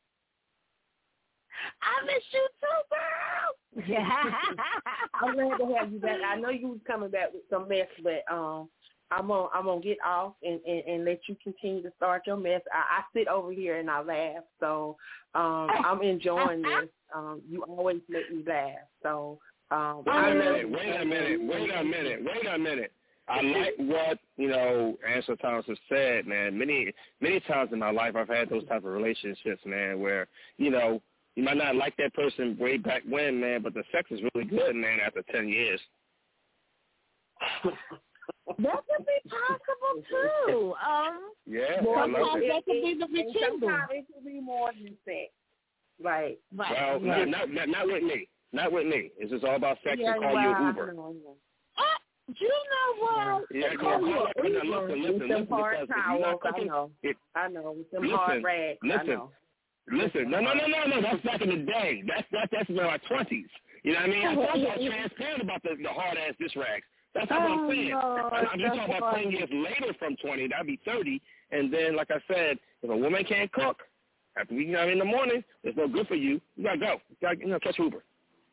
I missed you too, girl. I'm glad to have you back. I know you was coming back with some mess, but I'm gonna get off and let you continue to start your mess. I sit over here and I laugh, so I'm enjoying this. You always make me laugh. So wait a minute. I like what, Angela Thomas has said, man. Many times in my life I've had those type of relationships, man, where, you might not like that person way back when, man, but the sex is really good, man, after 10 years. That could be possible too. Yeah, sometimes that could be the rekindle. Sometimes it could be more than sex. Right. Well, not with me. Not with me. It's just all about sex and call you an Uber. You know what? Yeah, call you an Uber. Listen, hard towels, I know. With them hard rags, I know. Listen, no. That's back in the day. That's in my 20s. You know what I mean? I told you I was transparent about the hard ass dish rags. That's what I'm saying. I'm just talking about 10 years later from 20. That'd be 30. And then, like I said, if a woman can't cook after we in the morning, it's no good for you. You gotta go. You gotta catch Uber.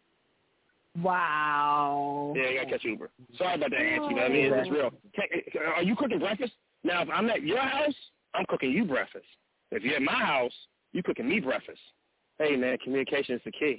Wow. Yeah, you gotta catch Uber. Sorry about that, Angie. You know what I mean? It's real. Are you cooking breakfast? Now, if I'm at your house, I'm cooking you breakfast. If you're at my house, you cooking me breakfast. Hey, man, communication is the key.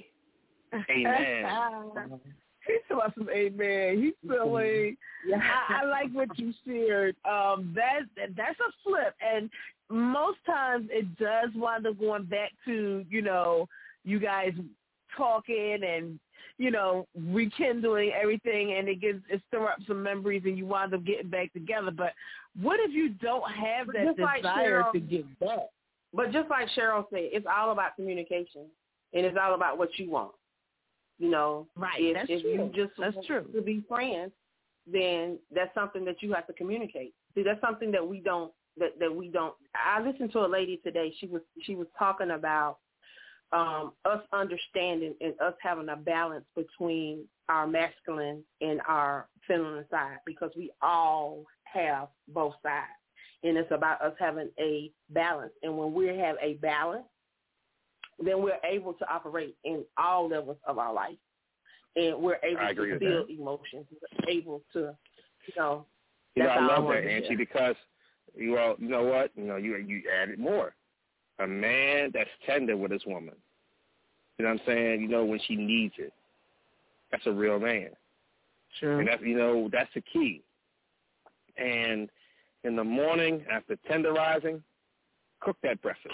Amen. He's about some amen. He's feeling. I like what you shared. That's a flip, and most times it does wind up going back to you guys talking and rekindling everything, and it stir up some memories, and you wind up getting back together. But what if you don't have that desire to get back? But just like Cheryl said, it's all about communication, and it's all about what you want. Right? If you just want to be friends, then that's something that you have to communicate. See, that's something that we don't. That we don't. I listened to a lady today. She was talking about us understanding and us having a balance between our masculine and our feminine side, because we all have both sides, and it's about us having a balance. And when we have a balance, then we're able to operate in all levels of our life, and we're able to feel emotions. We're able to, I love that, Angie, because you know what? You added more. A man that's tender with his woman. You know what I'm saying? When she needs it. That's a real man. Sure. And that's that's the key. And in the morning after tenderizing, cook that breakfast.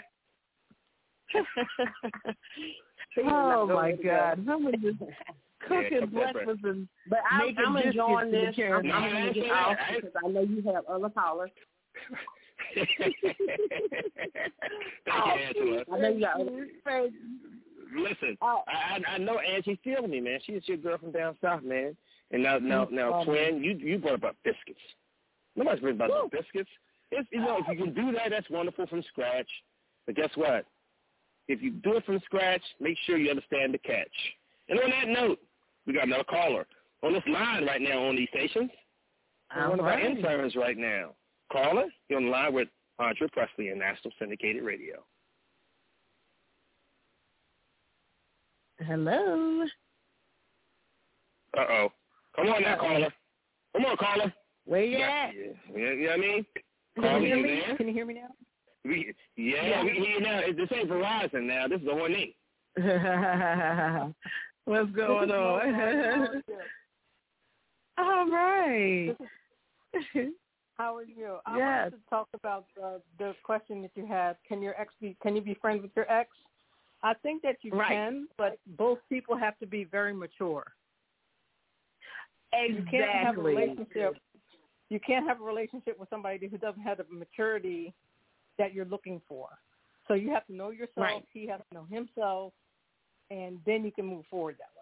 Oh my God! Someone just cooking breakfast and I'm enjoying this. I'm going to get off because I know you have other callers. Thank you, Angela. I know you got other. Listen, I know Angie feeling me, man. She's your girl from down south, man. And now, twin, you brought up biscuits. Nobody's bringing about no biscuits. If you can do that, that's wonderful from scratch. But guess what? If you do it from scratch, make sure you understand the catch. And on that note, we got another caller on this line right now on these stations. One of our interns right now. Caller, you're on the line with Andre Presley and National Syndicated Radio. Hello. Uh-oh. Come on now, caller. Come on, caller. Where you at? You know what I mean? Can you hear me? Can you hear me now? We can hear you now. This ain't Verizon now. This is O&E. What's going on? All right. How are you? I wanted to talk about the question that you had. Can you be friends with your ex? I think that you can, but both people have to be very mature. Exactly. You can't have a relationship with somebody who doesn't have the maturity that you're looking for. So you have to know yourself. Right. He has to know himself, and then you can move forward that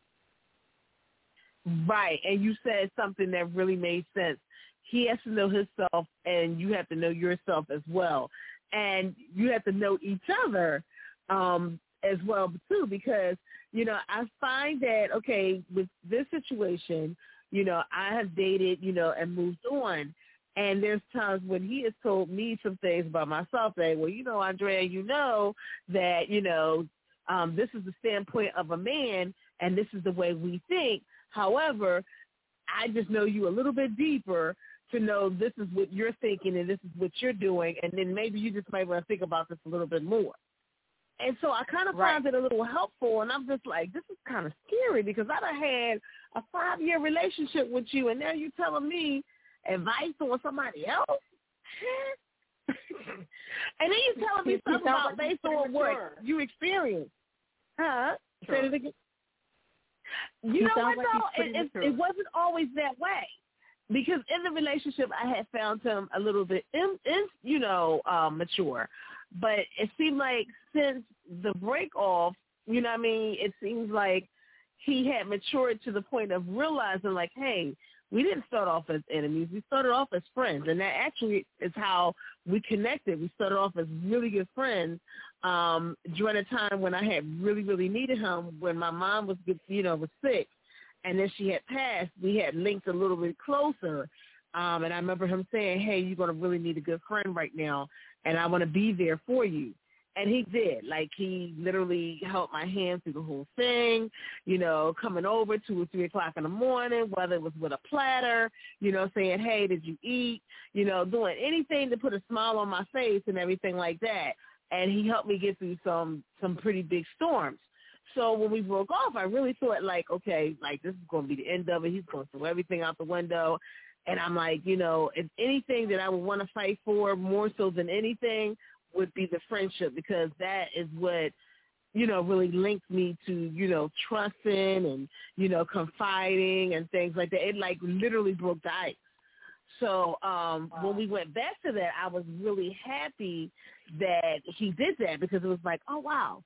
way. Right. And you said something that really made sense. He has to know himself, and you have to know yourself as well. And you have to know each other as well, too, because, I find that, okay, with this situation, I have dated, and moved on. And there's times when he has told me some things about myself that, well, Andrea, that, this is the standpoint of a man, and this is the way we think. However, I just know you a little bit deeper to know this is what you're thinking and this is what you're doing, and then maybe you just might want to think about this a little bit more. And so I kind of find it a little helpful, and I'm just like, this is kind of scary because I done had a 5-year relationship with you, and now you're telling me advice on somebody else? And then you're telling me something about based on what you experienced. Huh? Say it again. You know what, though? It wasn't always that way. Because in the relationship, I had found him a little bit, mature. But it seemed like since the break off, you know what I mean, it seems like he had matured to the point of realizing, like, hey, we didn't start off as enemies. We started off as friends. And that actually is how we connected. We started off as really good friends during a time when I had really, really needed him, when my mom was sick. And then she had passed. We had linked a little bit closer. And I remember him saying, hey, you're going to really need a good friend right now, and I want to be there for you. And he did. Like, he literally held my hand through the whole thing, coming over 2 or 3 o'clock in the morning, whether it was with a platter, saying, hey, did you eat, doing anything to put a smile on my face and everything like that. And he helped me get through some pretty big storms. So when we broke off, I really thought, like, okay, like, this is going to be the end of it. He's going to throw everything out the window. And I'm like, if anything that I would want to fight for more so than anything would be the friendship, because that is what, really linked me to, trusting and, confiding and things like that. It, like, literally broke the ice. So when we went back to that, I was really happy that he did that, because it was like, oh, wow,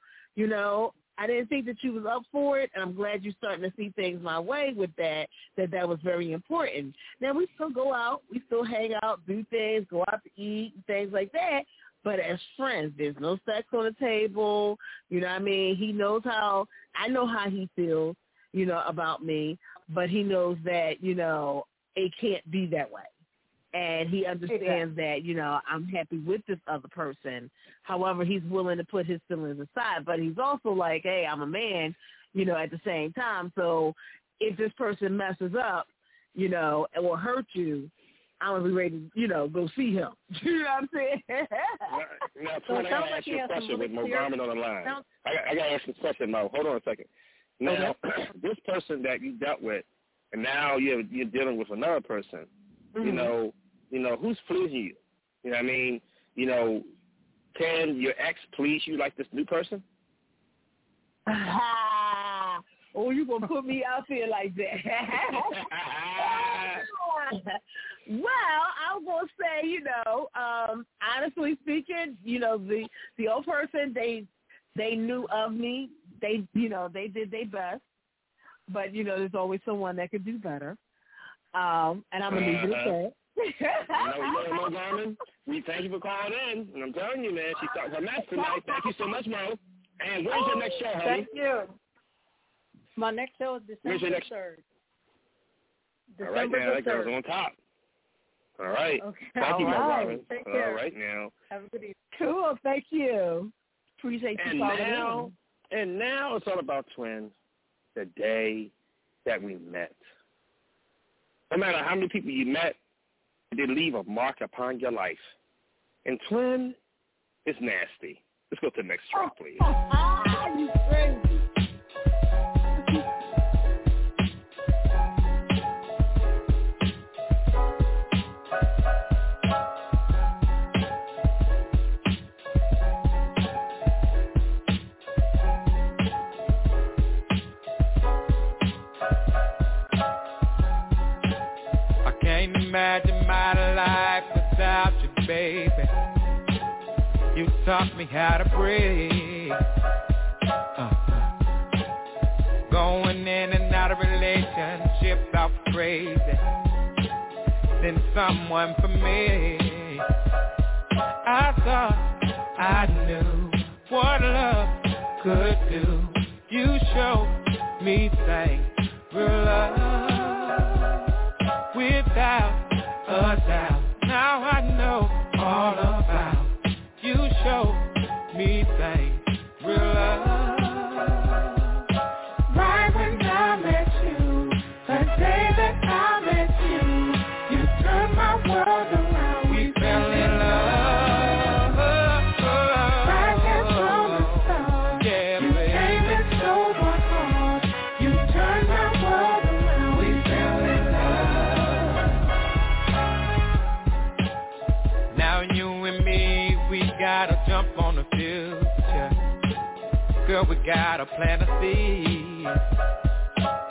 I didn't think that you was up for it, and I'm glad you're starting to see things my way with that was very important. Now, we still go out, we still hang out, do things, go out to eat, and things like that, but as friends, there's no sex on the table, you know what I mean? He knows I know how he feels, about me, but he knows that, it can't be that way. And he understands that, I'm happy with this other person. However, he's willing to put his feelings aside. But he's also like, hey, I'm a man, at the same time. So if this person messes up, it will hurt you, I'm going to be ready to, go see him. You know what I'm saying? Now, Twin, I got to ask you a question with Mo Garmin on the line. I got to ask this question, Mo. Hold on a second. Now, this person that you dealt with, and now you're dealing with another person, who's pleasing you? You know what I mean? Can your ex please you like this new person? Oh, you going to put me out there like that. Well, I was going to say, honestly speaking, the old person, they knew of me. They did their best. But, there's always someone that could do better. And I'm going to leave it at that. Mo Garmin, we thank you for calling in. And I'm telling you, man, she started her mess tonight. Thank you so much, Mo. And where's your next show, honey? Thank you. My next show is December 3rd. All right, now, that girl's on top. All right. Okay. Thank you, Mo Garmin. Take care. All right, now. Have a good evening. Cool. Thank you. Appreciate you calling in. And now it's all about, Twin, the day that we met. No matter how many people you met, they leave a mark upon your life. And, Twin, it's nasty. Let's go to the next track, please. You crazy. Imagine my life without you, baby. You taught me how to breathe. Going in and out of relationships, I'm crazy. Then someone for me. I thought I knew what love could do. You showed me things, real love. Without a doubt, now I know all about. You showed me things, real love. Right when I met you, the day that I met you, you turned my world around. We fell in love. Right there from the start, yeah, you came and stole my heart. You turned my world around. We fell in love. Now you and me, we gotta jump on the future. Girl, we gotta plant a seed.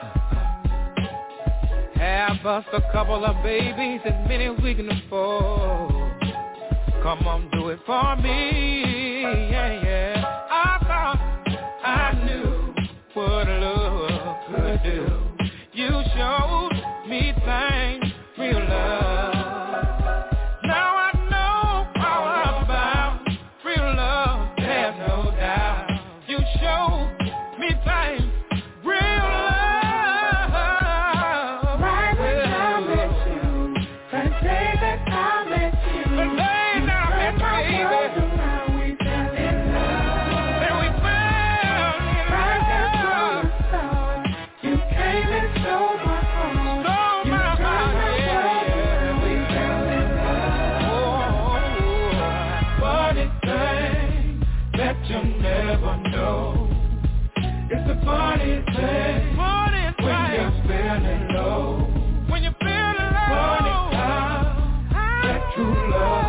Have us a couple of babies, as many as we can afford. Come on, do it for me, yeah, yeah. I thought I knew what love could do. You showed me things, real love. Now I know all about real love, there's no doubt. You showed me things, real love. Right when I met you, the day that I met you, the day that I met you, baby. We fell in love. And we fell in right there from the start. You came and stole my heart. Stole my heart, yeah. We fell in love. Funny thing that you never know. It's a funny thing when you're feeling low. When you're feeling low. Funny time that true love.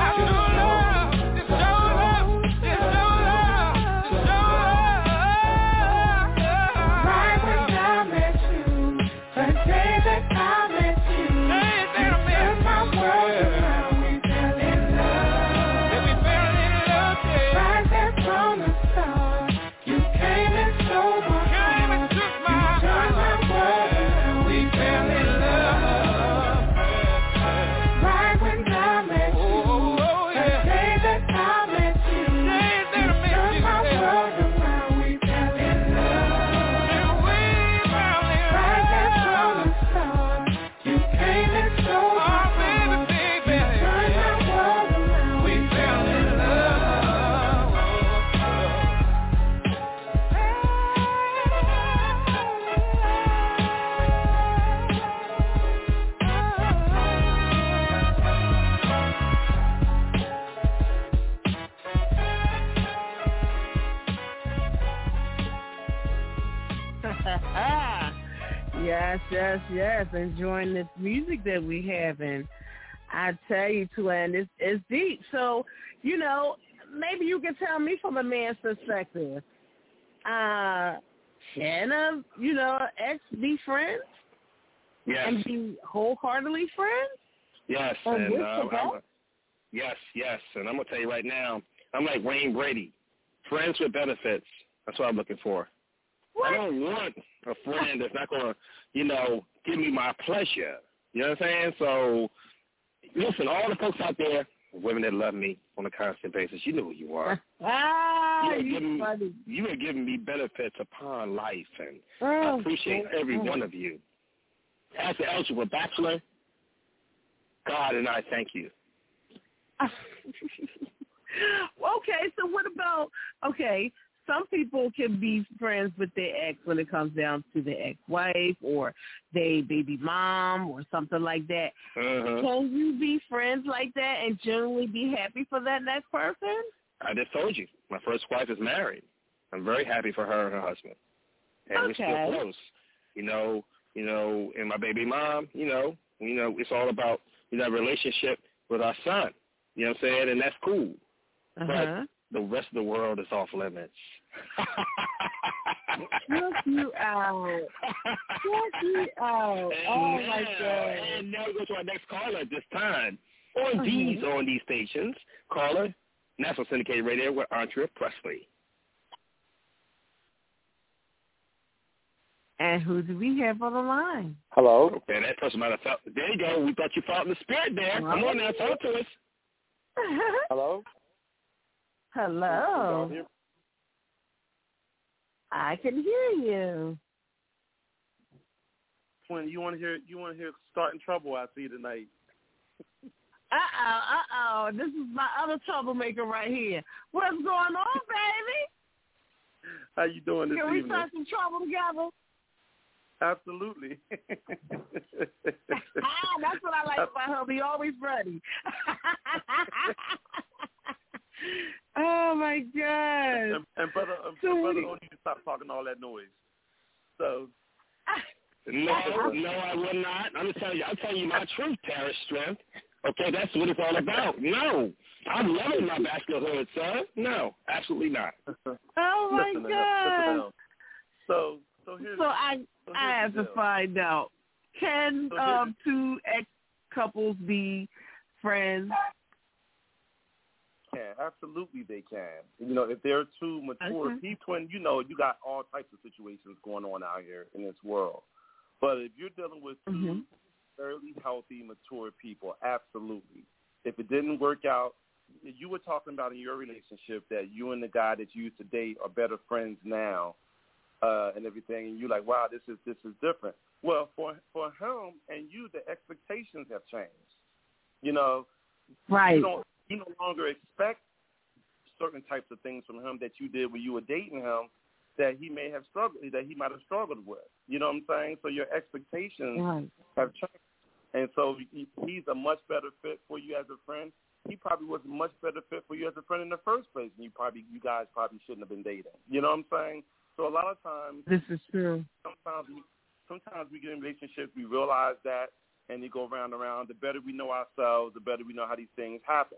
Right when I met you, the day that I met you, turned my world around. We fell in love. Right there from the start, you came and stole my heart. You turned my world around. We fell in love. Right when I met you, the day that I met you, turned my world around. We fell in love. Right there from the start, you came and stole my heart. You turned my world around. We fell in Yes. Enjoying this music that we have, and I tell you, Tuan, it's deep. So, maybe you can tell me from a man's perspective. Can a ex be friends? Yes. And be wholeheartedly friends? Yes. Or And yes. And I'm gonna tell you right now, I'm like Wayne Brady, friends with benefits. That's what I'm looking for. What? I don't want a friend that's not gonna, give me my pleasure. You know what I'm saying? So, listen, all the folks out there, women that love me on a constant basis, you know who you are. You are giving me benefits upon life, and I appreciate every one of you. As the eligible bachelor, God and I thank you. Okay, so what about, some people can be friends with their ex when it comes down to their ex-wife or their baby mom or something like that. Can you be friends like that and genuinely be happy for that next person? I just told you. My first wife is married. I'm very happy for her and her husband. And we're still close. And my baby mom, it's all about, relationship with our son. You know what I'm saying? And that's cool. But the rest of the world is off limits. Check you out. Oh, my God. And now we go to our next caller at this time. On these stations, caller, National Syndicated Radio with Andrea Presley. And who do we have on the line? Hello. Okay, that person might have felt. There you go. We thought you felt in the spirit there. Come on now, talk to us. Hello. Hello. I can hear you. Twin, you want to hear starting trouble I see tonight. This is my other troublemaker right here. What's going on, baby? How you doing this evening? Can we start some trouble together? Absolutely. That's what I like about her. Be always ready. Oh, my God. And brother, don't need to stop talking all that noise. So. No, I will not. I'm telling you my truth, Tara Strength. Okay, that's what it's all about. No, I'm loving my bachelorhood, sir. No, absolutely not. Oh, my God. So I have to find out. Can two ex-couples be friends? Can. Absolutely they can. You know, if they're two mature people, and you know, you got all types of situations going on out here in this world. But if you're dealing with two fairly healthy, mature people, absolutely. If it didn't work out, you were talking about in your relationship that you and the guy that you used to date are better friends now, and everything, and you're like, wow, this is different. Well, for him and you, the expectations have changed. You know, right? You no longer expect certain types of things from him that you did when you were dating him that he might have struggled with. You know what I'm saying? So your expectations have changed, and so he's a much better fit for you as a friend. He probably was a much better fit for you as a friend in the first place, and you guys probably shouldn't have been dating. You know what I'm saying? So a lot of times, this is true. Sometimes we get in relationships, we realize that, and they go round and round. The better we know ourselves, the better we know how these things happen.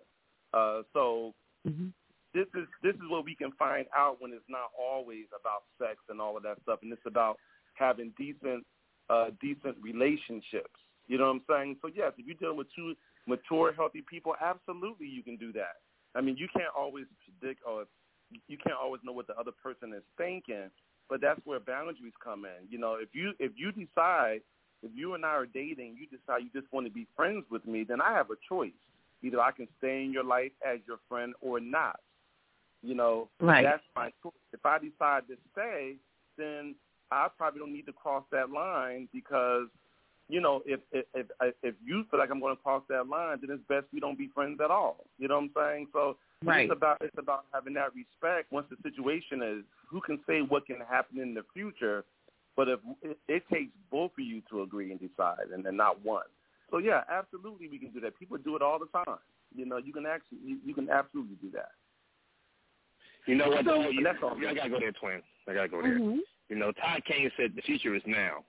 This is what we can find out when it's not always about sex and all of that stuff, and it's about having decent relationships. You know what I'm saying? So yes, if you're dealing with two mature, healthy people, absolutely you can do that. I mean, you can't always predict or you can't always know what the other person is thinking, but that's where boundaries come in. You know, if you decide, if you and I are dating, you decide you just want to be friends with me, then I have a choice. Either I can stay in your life as your friend or not. You know, that's my choice. If I decide to stay, then I probably don't need to cross that line because, you know, if you feel like I'm going to cross that line, then it's best we don't be friends at all. You know what I'm saying? So it's about having that respect once the situation is, who can say what can happen in the future, but if it takes both of you to agree and decide and not one. So, yeah, absolutely we can do that. People do it all the time. You know, you can absolutely do that. You know what, though? I got to go there, twin. I got to go there. You know, Todd Kane said the future is now.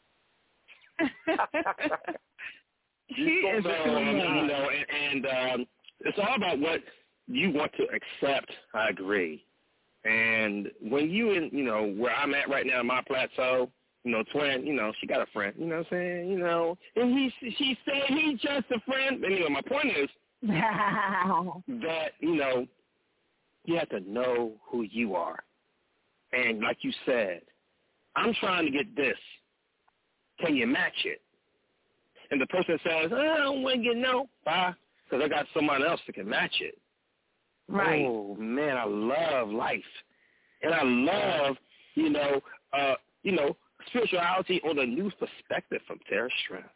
He is you know, and it's all about what you want to accept. I agree. And when you know, where I'm at right now in my plateau, you know, twin, you know, she got a friend, you know what I'm saying? You know, and she said he's just a friend. Anyway, my point is that, you know, you have to know who you are. And like you said, I'm trying to get this. Can you match it? And the person says, I don't want to get no. Why? Because I got someone else that can match it. Right. Oh, man, I love life. And I love, you know, spirituality on a new perspective from Tara Strand.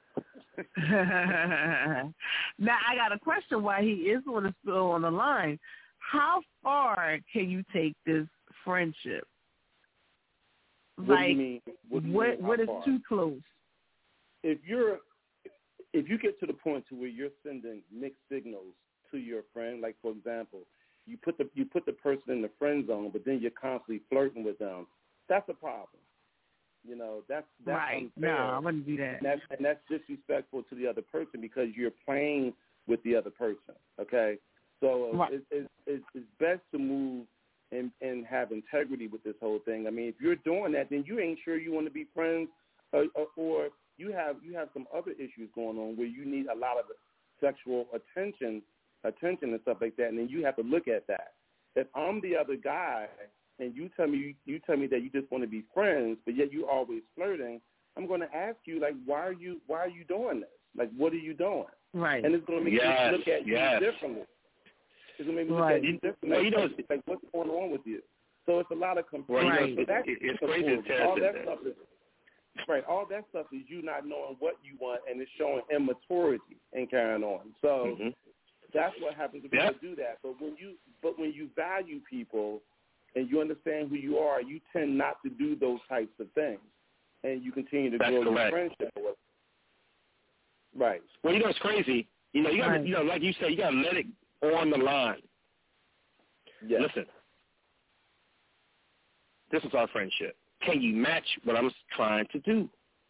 Now, I got a question while he is still on the line. How far can you take this friendship? What do you mean? What is too close? If you get to the point to where you're sending mixed signals to your friend, like for example, you put the person in the friend zone, but then you're constantly flirting with them, that's a problem. You know, that's right. unfair. No, I wouldn't do that. And that's disrespectful to the other person because you're playing with the other person. Okay, so it's best to move and have integrity with this whole thing. I mean, if you're doing that, then you ain't sure you want to be friends, or you have some other issues going on where you need a lot of sexual attention and stuff like that, and then you have to look at that. If I'm the other guy and you tell me that you just want to be friends, but yet you always flirting, I'm going to ask you, like, why are you doing this? Like, what are you doing? Right. And it's going to make me look at you differently. It's going to make me look at you differently. Well, you know, like, what's going on with you? So it's a lot of comparison. Right. It's crazy to all that stuff is right. All that stuff is you not knowing what you want, and it's showing immaturity and carrying on. So that's what happens when people do that. But when you value people and you understand who you are, you tend not to do those types of things, and you continue to grow your friendship. Right. Well, you know, it's crazy. You know, you got to, you know, like you said, you got to let it on the line. Yes. Listen, this is our friendship. Can you match what I'm trying to do?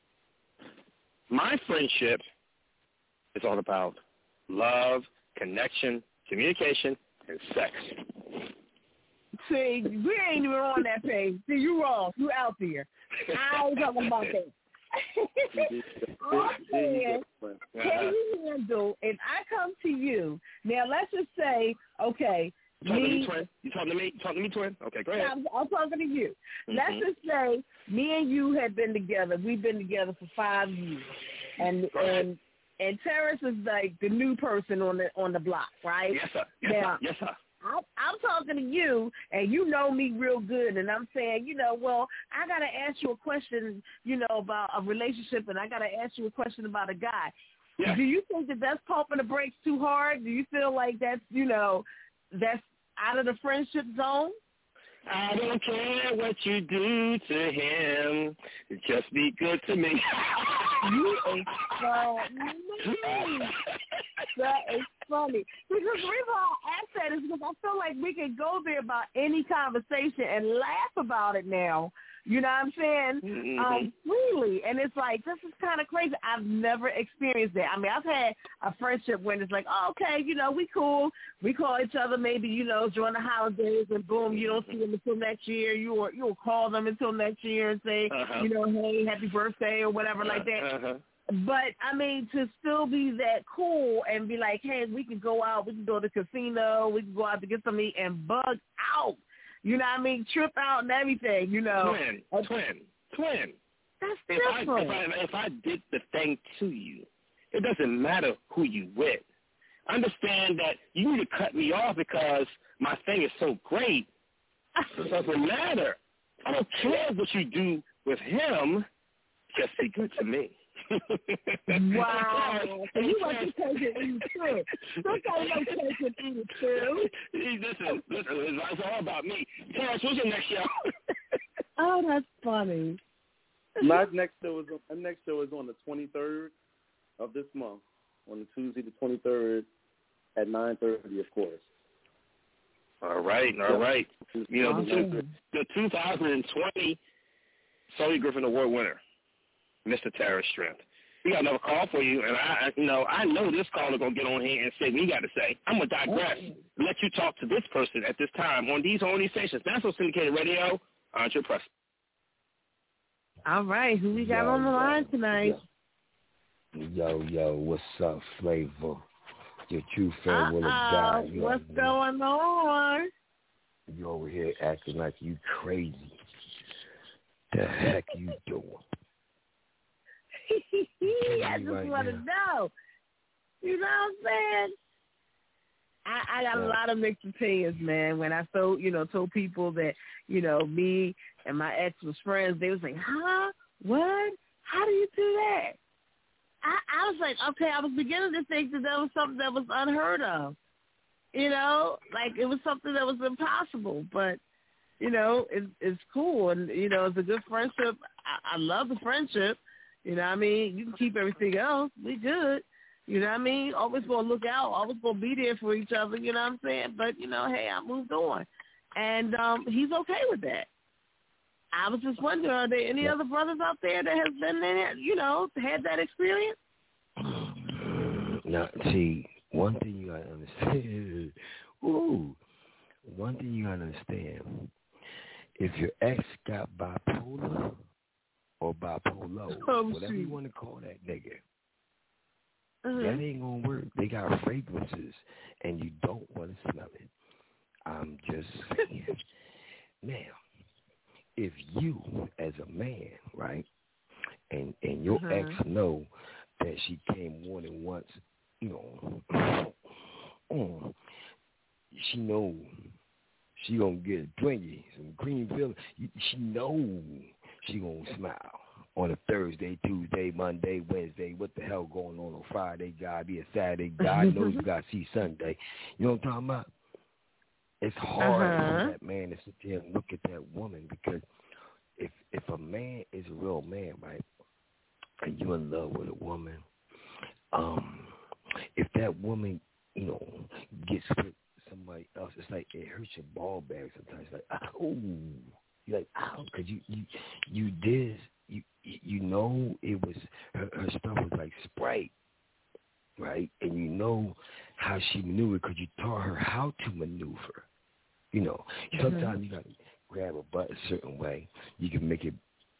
My friendship is all about love, connection, communication, and sex. See, we ain't even on that page. See, you wrong. You out there. I ain't talking about that. Can you handle if I come to you now? Let's just say, okay, You talking to me, twin? Okay, go ahead. I'm talking to you. Mm-hmm. Let's just say me and you have been together. We've been together for 5 years, and Terrence is like the new person on the block, right? Yes, sir. Yes, sir. I'm talking to you, and you know me real good, and I'm saying, well, I got to ask you a question, about a relationship, and I got to ask you a question about a guy. Yeah. Do you think that that's pumping the brakes too hard? Do you feel like that's, that's out of the friendship zone? I don't care what you do to him. Just be good to me. You are funny. That is funny. Because the reason why I ask that is because I feel like we can go there about any conversation and laugh about it now. You know what I'm saying? Freely. And it's like, this is kind of crazy. I've never experienced that. I mean, I've had a friendship when it's like, oh, okay, we cool. We call each other maybe, during the holidays, and boom, you don't see them until next year. You'll call them until next year and say, hey, happy birthday or whatever like that. But, I mean, to still be that cool and be like, hey, we can go out, we can go to the casino, we can go out to get something to eat and bug out. You know what I mean? Trip out and everything, Twin. That's different. If I did the thing to you, it doesn't matter who you with. Understand that you need to cut me off because my thing is so great. It doesn't matter. I don't care what you do with him. Just be good to me. Wow. And you want to take it in too. Sometimes I take it in too. Listen, it's all about me. Terrence, what's your next show? Oh, that's funny. My next show is on the 23rd of this month, on the Tuesday the 23rd at 9:30, of course. All right. The 2020 Sully Griffin Award winner, Mr. Terrence Strength. We got another call for you, and I know this caller going to get on here and say what he got to say. I'm going to digress. Let you talk to this person at this time on these only stations. National Syndicated Radio, Andre Preston. All right, who we got on the line tonight? Yo, what's up, Flavor? Your true fan will have died. What's going on? You over here acting like you crazy. The heck you doing? I just want to know. You know what I'm saying? I got a lot of mixed opinions, man. When I told people that, me and my ex was friends, they was like, huh? What? How do you do that? I was like, okay, I was beginning to think that was something that was unheard of. Like it was something that was impossible. But, it's cool. And, it's a good friendship. I love the friendship. You know what I mean? You can keep everything else. We good. You know what I mean? Always going to look out. Always going to be there for each other. You know what I'm saying? But, hey, I moved on. And he's okay with that. I was just wondering, are there any other brothers out there that has been there, had that experience? Now, see, one thing you got to understand. One thing you got to understand. If your ex got bipolar or bipolar, whatever you want to call that nigga, that ain't going to work. They got fragrances, and you don't want to smell it. I'm just saying. Now, if you, as a man, right, and your ex know that she came more than once, she know she going to get a Twinkie, some cream filling. She know she going to smile on a Thursday, Tuesday, Monday, Wednesday. What the hell going on Friday? God be a Saturday. God knows you got to see Sunday. You know what I'm talking about? It's hard for that man to sit there and look at that woman, because if a man is a real man, right, and you're in love with a woman, if that woman, gets with somebody else, it's like it hurts your ball bag sometimes. Like, oh, you're like, ow, because you did, it was her stuff was like Sprite, right? And how she maneuvered because you taught her how to maneuver. Sometimes you got to grab a butt a certain way. You can make it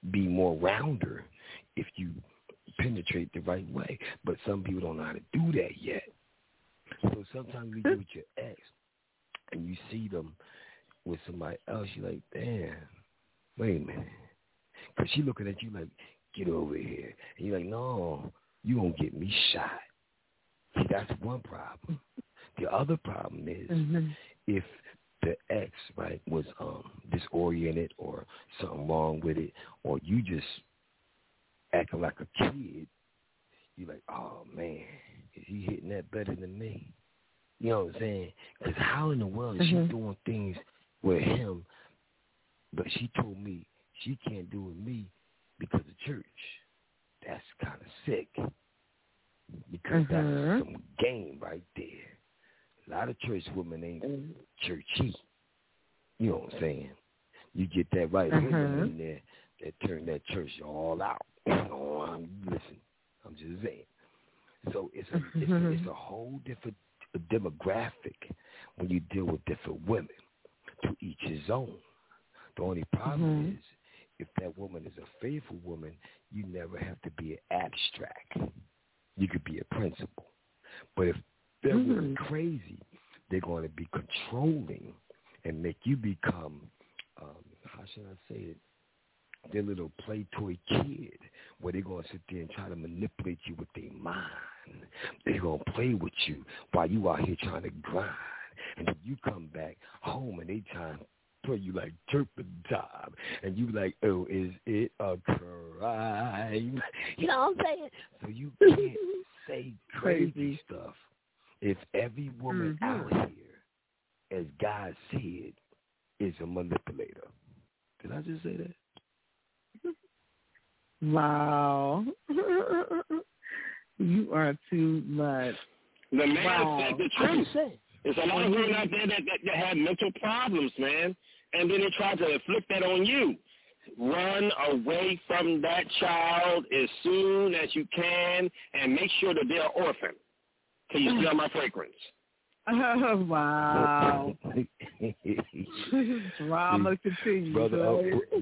be more rounder if you penetrate the right way. But some people don't know how to do that yet. So sometimes you get with your ex and you see them with somebody else, you're like, damn, wait a minute. Because she looking at you like, get over here. And you're like, no, you won't get me shot. See, that's one problem. The other problem is if the ex, right, was disoriented or something wrong with it, or you just acting like a kid, you're like, oh, man, is he hitting that better than me? You know what I'm saying? Because how in the world is she doing things with him, but she told me she can't do it with me because of church? That's kind of sick, because that's some game right there. A lot of church women ain't churchy. You know what I'm saying? You get that right woman in there that turn that church all out. Listen, I'm just saying. So it's a whole different demographic when you deal with different women. To each his own. The only problem is if that woman is a faithful woman, you never have to be an abstract. You could be a principal. But if they're really crazy, they're going to be controlling and make you become, how should I say it, their little play toy kid, where they're going to sit there and try to manipulate you with their mind. They're going to play with you while you out here trying to grind. And then you come back home and they trying to play you like turpentine. And you like, oh, is it a crime? You know what I'm saying? So you can't say crazy stuff if every woman out here, as God said, is a manipulator. Did I just say that? Wow. You are too much. The man said the truth. There's a lot of women out there that have mental problems, man. And then they try to inflict that on you. Run away from that child as soon as you can and make sure that they're orphan. Can you smell my fragrance? Oh, wow. Drama continues. Brother, No.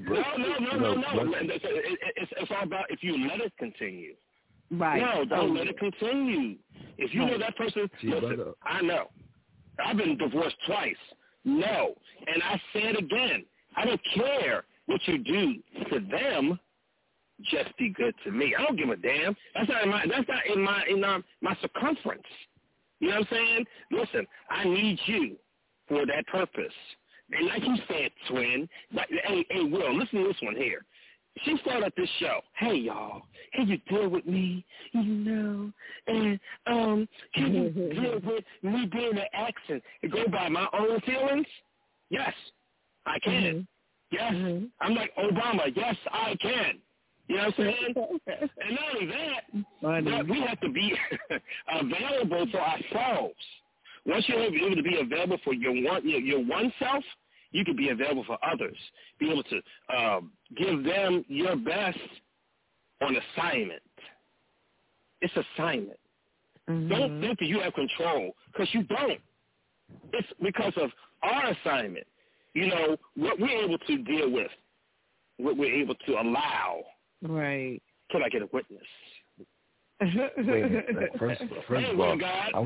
It's all about if you let it continue. Right. No, don't let it continue. If you know that person, listen, I know. I've been divorced twice. No. And I say it again. I don't care what you do to them. Just be good to me. I don't give a damn. That's not in my circumference. You know what I'm saying? Listen, I need you for that purpose. And like you said, twin, like, hey, Will, listen to this one here. She started this show. Hey, y'all, can you deal with me? You know, and can you deal with me being an ex and go by my own feelings? Yes, I can. Yes, I'm like Obama. Yes, I can. You know what I'm saying? And not only that, we have to be available for ourselves. Once you're able to be available for your one self, you can be available for others. Be able to give them your best on assignment. It's assignment. Don't think that you have control, because you don't. It's because of our assignment. You know, what we're able to deal with, what we're able to allow. Right. Can I get a witness? Wait a minute. First of all, I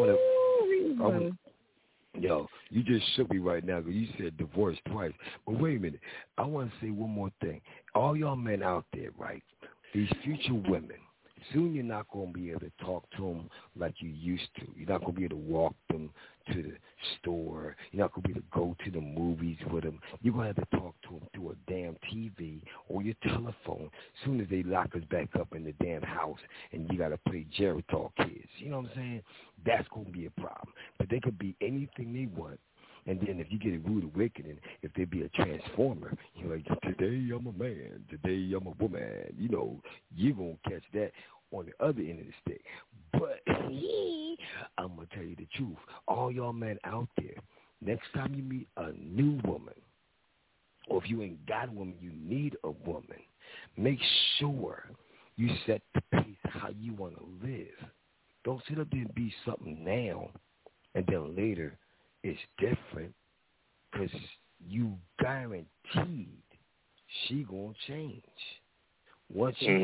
want yo, you just shook me right now because you said divorce twice. But wait a minute. I want to say one more thing. All y'all men out there, right, these future women, soon you're not going to be able to talk to them like you used to. You're not going to be able to walk them to the store. You're not going to be able to go to the movies with them. You're going to have to talk to them through a damn TV or your telephone as soon as they lock us back up in the damn house and you got to play Geritol Kids. You know what I'm saying? That's going to be a problem. But they could be anything they want. And then if you get a rude awakening, if they be a transformer, you're like, today I'm a man, today I'm a woman. You know, you're going to catch that on the other end of the stick. But I'm going to tell you the truth. All y'all men out there, next time you meet a new woman, or if you ain't got a woman, you need a woman, make sure you set the pace how you want to live. Don't sit up there and be something now, and then later it's different, because you guaranteed she gonna change. Once you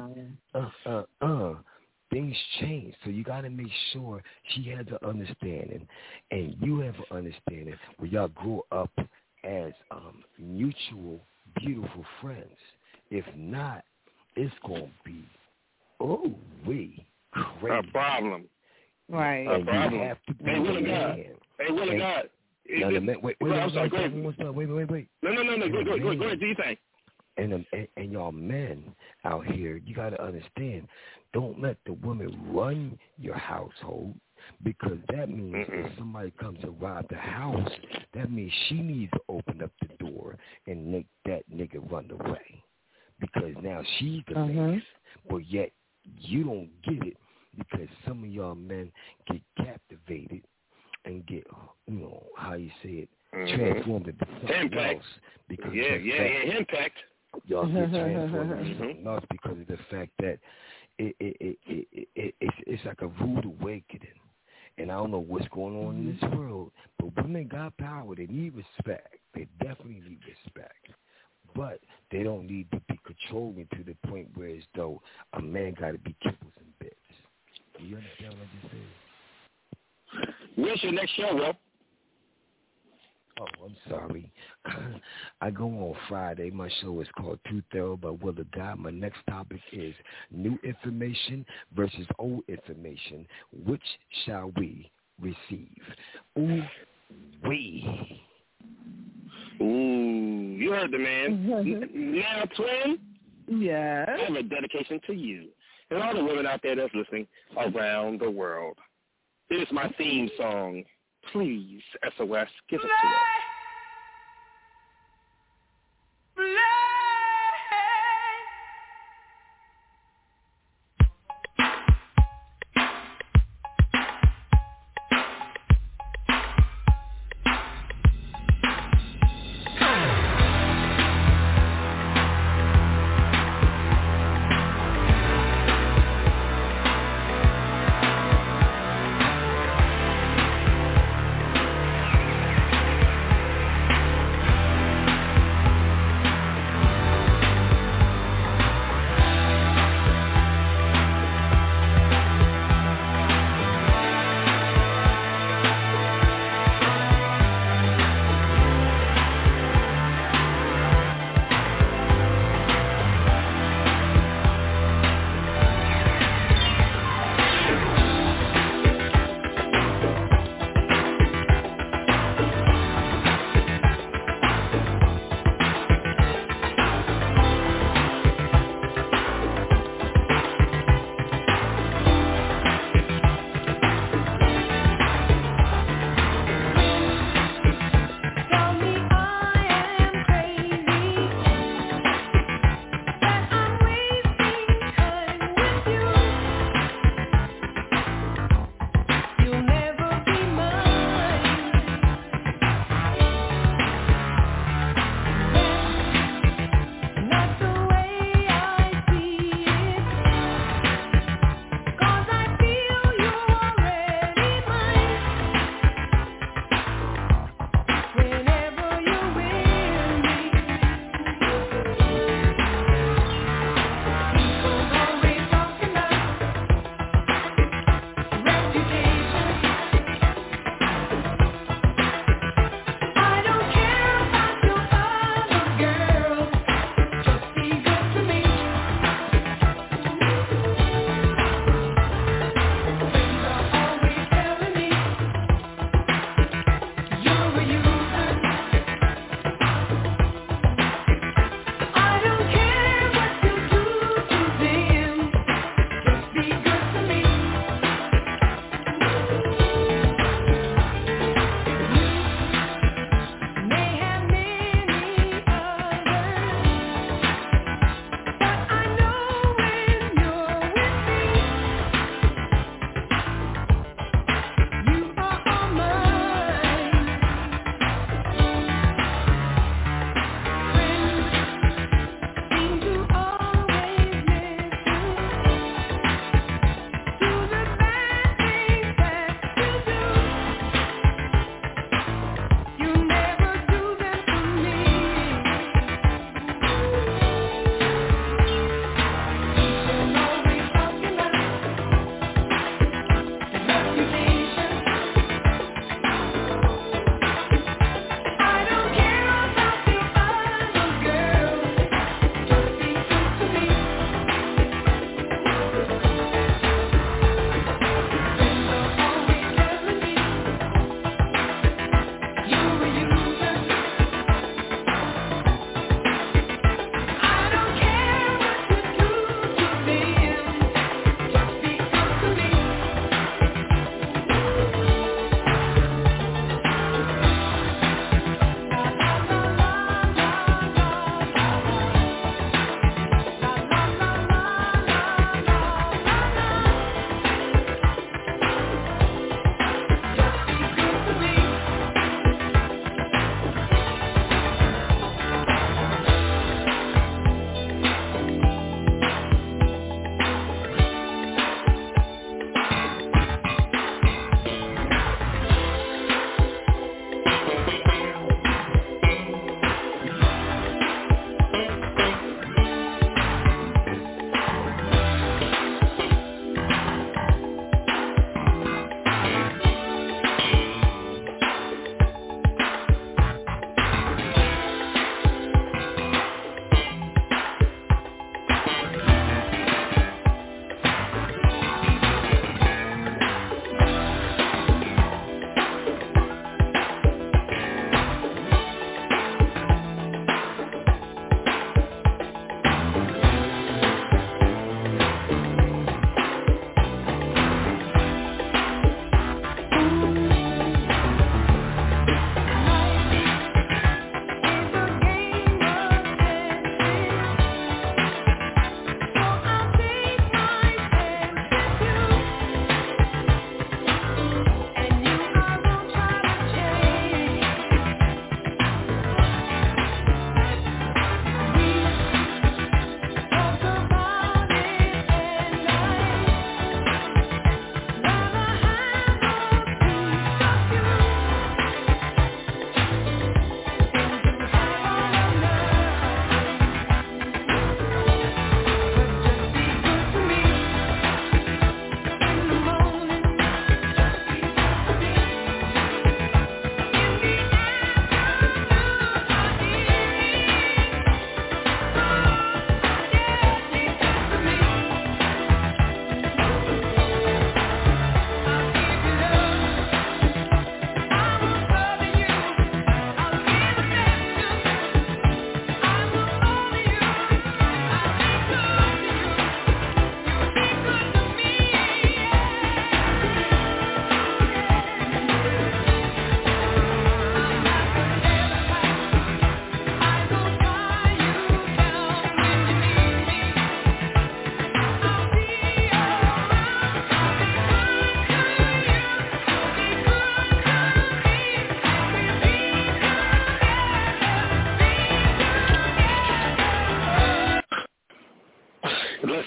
things change. So you got to make sure she has an understanding and you have an understanding where y'all grow up as mutual, beautiful friends. If not, it's going to be, crazy. A problem. Right. And you have to be Hey, Will of God. Hey, Will of God. Wait. I'm sorry, go ahead. Wait. No. Go ahead. Do you think? And y'all men out here, you got to understand, don't let the woman run your household, because that means if somebody comes to rob the house, that means she needs to open up the door and make that nigga run away, because now she's the man. But yet you don't get it, because some of y'all men get captivated and get, how you say it, transformed into something else. Because impact. Y'all get transformed into something else because of the fact that it's like a rude awakening. And I don't know what's going on in this world, but women got power. They need respect. They definitely need respect. But they don't need to be controlling to the point where as though a man got to be kibbles and bits. Do you understand what I just said? Where's your next show, Will? Oh, I'm sorry. I go on Friday. My show is called Too Thorough by Will of God. My next topic is new information versus old information. Which shall we receive? We. Ooh, you heard the man. Now, twin. Yeah. I have a dedication to you and all the women out there that's listening around the world. It is my theme song. Please, SOS, give it to us.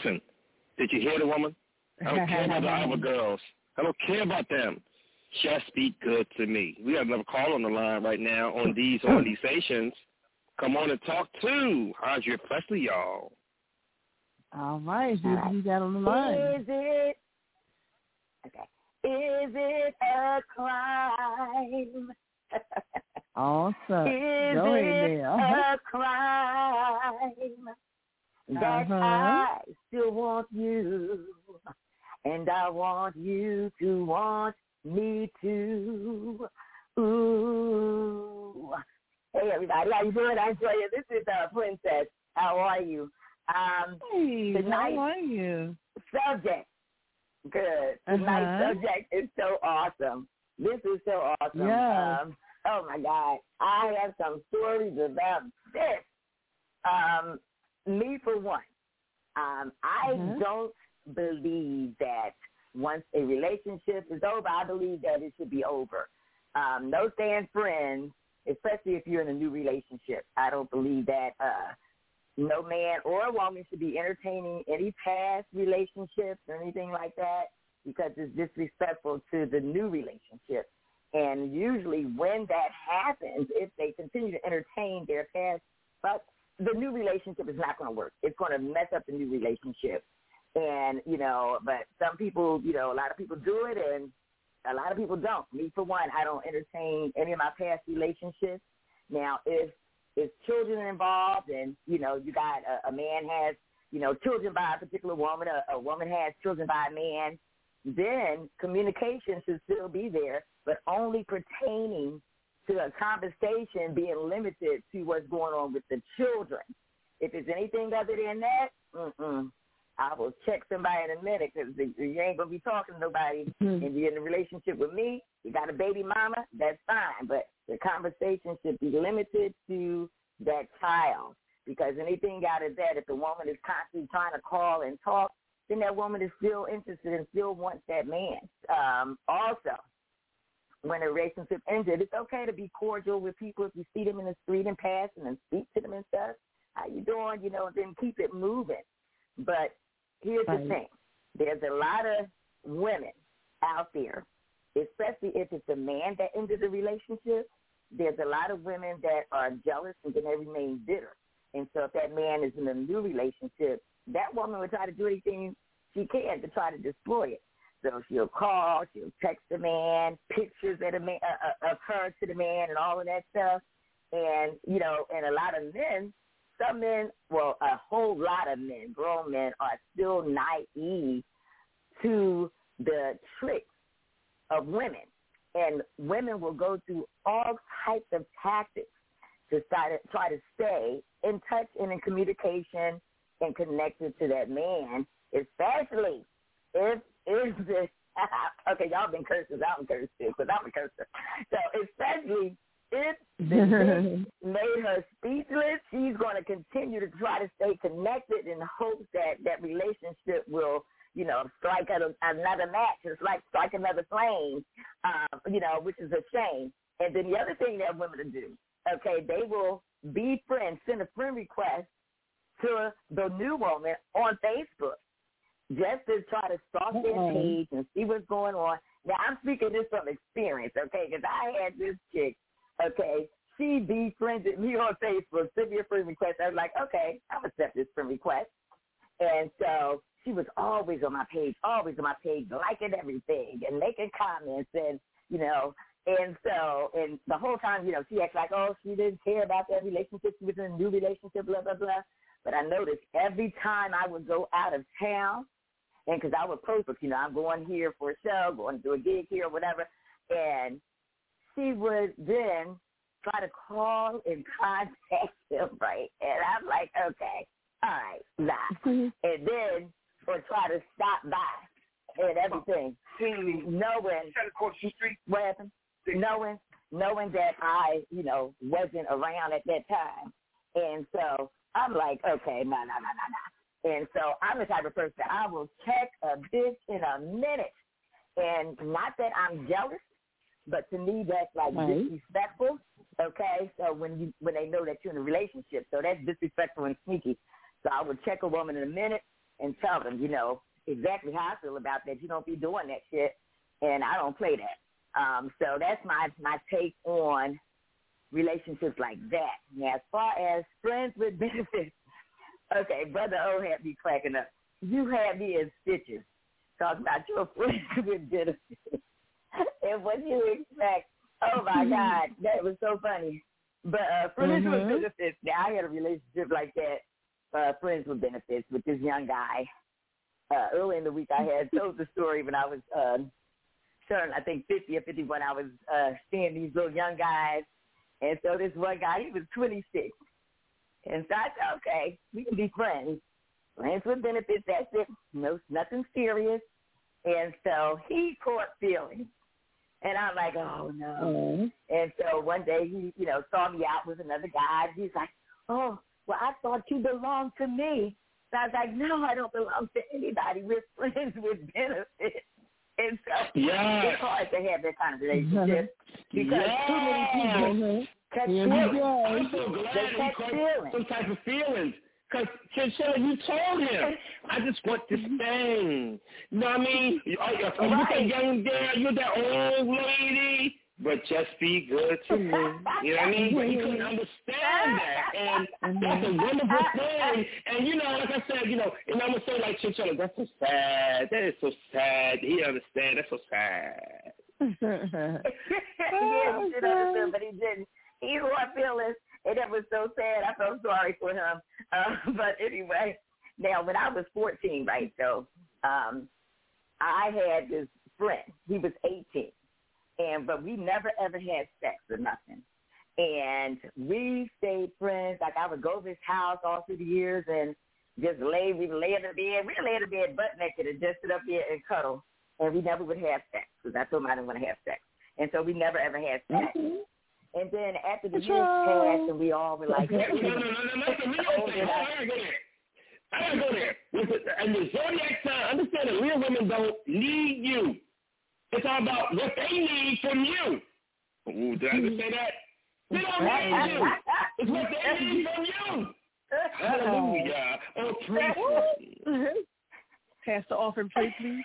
Listen, did you hear the woman? I don't care about the other girls. I don't care about them. Just be good to me. We have another call on the line right now on these stations. Come on and talk to Andrea Presley, y'all. All right, who got on the line? Is it a crime? Awesome. Is Go it ahead there. a crime that I still want you, and I want you to want me too? Ooh. Hey, everybody. How you doing? I'm Joya. This is Princess. How are you? Hey, how are you? Subject. Good. Tonight's subject is so awesome. This is so awesome. Yeah. Oh, my God. I have some stories about this. Me, for one, I don't believe that once a relationship is over, I believe that it should be over. No staying friends, especially if you're in a new relationship. I don't believe that no man or a woman should be entertaining any past relationships or anything like that, because it's disrespectful to the new relationship. And usually when that happens, if they continue to entertain their past, but the new relationship is not going to work. It's going to mess up the new relationship. And, but some people, a lot of people do it and a lot of people don't. Me, for one, I don't entertain any of my past relationships. Now, if children are involved and, you got a man has, children by a particular woman, a woman has children by a man, then communication should still be there, but only pertaining to a conversation being limited to what's going on with the children. If it's anything other than that, I will check somebody in a minute, because you ain't going to be talking to nobody and you're in a relationship with me. You got a baby mama, that's fine. But the conversation should be limited to that child, because anything out of that, if the woman is constantly trying to call and talk, then that woman is still interested and still wants that man. Also, when a relationship ended, it's okay to be cordial with people if you see them in the street and pass and speak to them and stuff. How you doing? Then keep it moving. But here's the thing. There's a lot of women out there, especially if it's a man that ended the relationship. There's a lot of women that are jealous and then they remain bitter. And so if that man is in a new relationship, that woman will try to do anything she can to try to destroy it. So she'll call, she'll text the man, pictures of her to the man and all of that stuff. And, and a lot of men, some men, well, a whole lot of men, grown men, are still naive to the tricks of women. And women will go through all types of tactics to try to stay in touch and in communication and connected to that man, especially if this, okay, y'all been cursers, I'm cursed too, because I'm a cursor. So especially if the bitch made her speechless, she's going to continue to try to stay connected in hopes that that relationship will, strike another match. It's like strike another flame, which is a shame. And then the other thing that women will do, okay, they will be friends, send a friend request to the new woman on Facebook, just to try to stalk their page and see what's going on. Now, I'm speaking this from experience, okay, because I had this chick, okay, she befriended me on Facebook, sent me a friend request. I was like, okay, I'll accept this friend request. And so she was always on my page, liking everything and making comments and, and the whole time, she acts like, oh, she didn't care about that relationship. She was in a new relationship, blah, blah, blah. But I noticed every time I would go out of town, and because I would post, I'm going here for a show, going to do a gig here or whatever, and she would then try to call and contact him, right? And I'm like, okay, all right, nah. And then, or try to stop by and everything, knowing what happened, knowing that I, wasn't around at that time. And so I'm like, okay, no. And so I'm the type of person that I will check a bitch in a minute. And not that I'm jealous, but to me that's like disrespectful. Okay, so when they know that you're in a relationship, so that's disrespectful and sneaky. So I would check a woman in a minute, and tell them, you know, exactly how I feel about that. You don't be doing that shit, and I don't play that. So that's my take on relationships like that. Now, as far as friends with benefits, okay, Brother O had me cracking up. You had me in stitches talking about your friends with benefits and what you expect. Oh, my God, that was so funny. But friends with benefits, now I had a relationship like that, friends with benefits, with this young guy. Early in the week, I had told the story when I was turning, I think, 50 or 51. I was seeing these little young guys. And so this one guy, he was 26. And so I said, okay, we can be friends. Friends with benefits, that's it. No, nothing serious. And so he caught feelings. And I'm like, oh, no. And so one day he, you know, saw me out with another guy. He's like, oh, well, I thought you belonged to me. So I was like, no, I don't belong to anybody. We're friends with benefits. And so it's hard to have that kind of relationship because too many people catch feelings. I'm so glad he caught some type of feelings. Because, Chinchilla, you told him, I just want this thing. You know what I mean? You're that young girl, you're that old lady, but just be good to me. You know what I mean? But he couldn't understand that. And that's a wonderful thing. And, you know, like I said, you know, and I'm going to say, like, Chinchilla, that's so sad. That is so sad. He understands. That's so sad. He should understand, but he didn't. He caught feelings. And that was so sad. I felt sorry for him. But anyway, now when I was 14, right, so I had this friend. He was 18. But we never, ever had sex or nothing. And we stayed friends. Like, I would go to his house all through the years and just we would lay in the bed. We would lay in the bed butt naked and just sit up there and cuddle. And we never would have sex because I told him I didn't want to have sex. And so we never, ever had sex. And then after the years passed, and we all were like, I gotta go there. And the zodiac sign, understand that real women don't need you. It's all about what they need from you. Ooh, did I just say that? They don't need you. It's what they need from you. Hallelujah. Oh, praise. Pass the offering plate, please.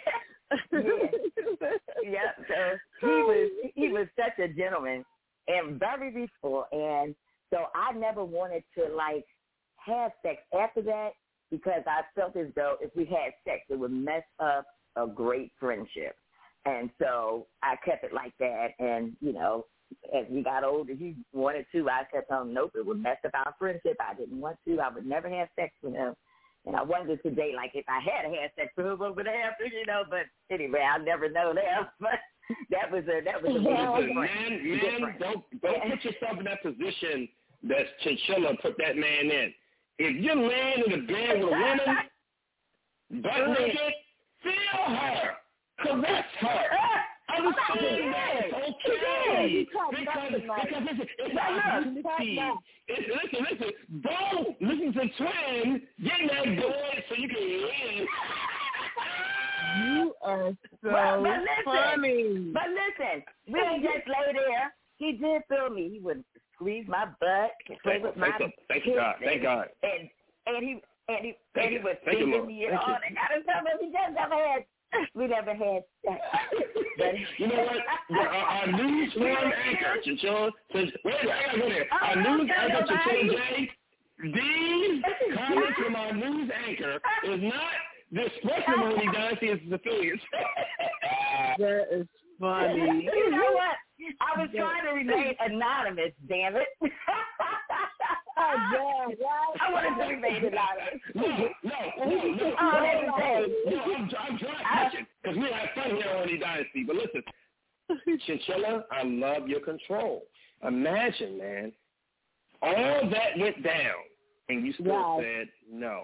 Yeah, so he was such a gentleman. And very respectful, and so I never wanted to, like, have sex after that because I felt as though if we had sex, it would mess up a great friendship. And so I kept it like that, and, you know, as we got older, he wanted to. I kept telling him, nope, it would mess up our friendship. I didn't want to. I would never have sex with him. And I wondered today, like, if I had sex with him, what would I have to, you know? But anyway, I'll never know that. But that was a man, don't put yourself in that position that Chinchilla put that man in. If you're laying in the bed with a woman, butt naked, feel her, caress her. Understand that it's okay. Because listen, it's identity. Listen, don't listen to Twin getting that good so you can live. You are so funny. But listen, we didn't just lay there. He did feel me. He would squeeze my butt, play with my Thank God. Thank God. And he would finger me and all that kind of stuff. But we just never had sex. But you know what? Our news forum anchor, Chinchilla, says, wait, I gotta go there. Our news anchor, Chinchilla J, these comments from our news anchor is not the expression of Only Dynasty is affiliates. That is funny. You know what? I was trying to remain anonymous, damn it. I wanted to remain anonymous. No. I'm trying to because we have fun here on Only Dynasty. But listen, Chinchilla, I love your control. Imagine, man, all that went down, and you still said no.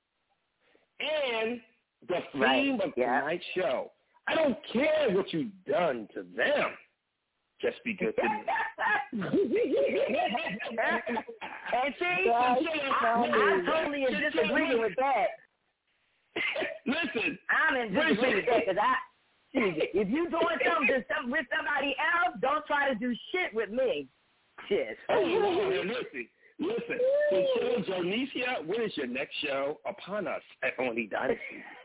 And the theme of tonight's show, I don't care what you've done to them. Just be good to me. And see, I'm totally in disagreement with that. Listen. I'm in disagreement with that because if you're doing something with somebody else, don't try to do shit with me. Shit. Listen. So, Jonicia, when is your next show upon us at Only Dynasty?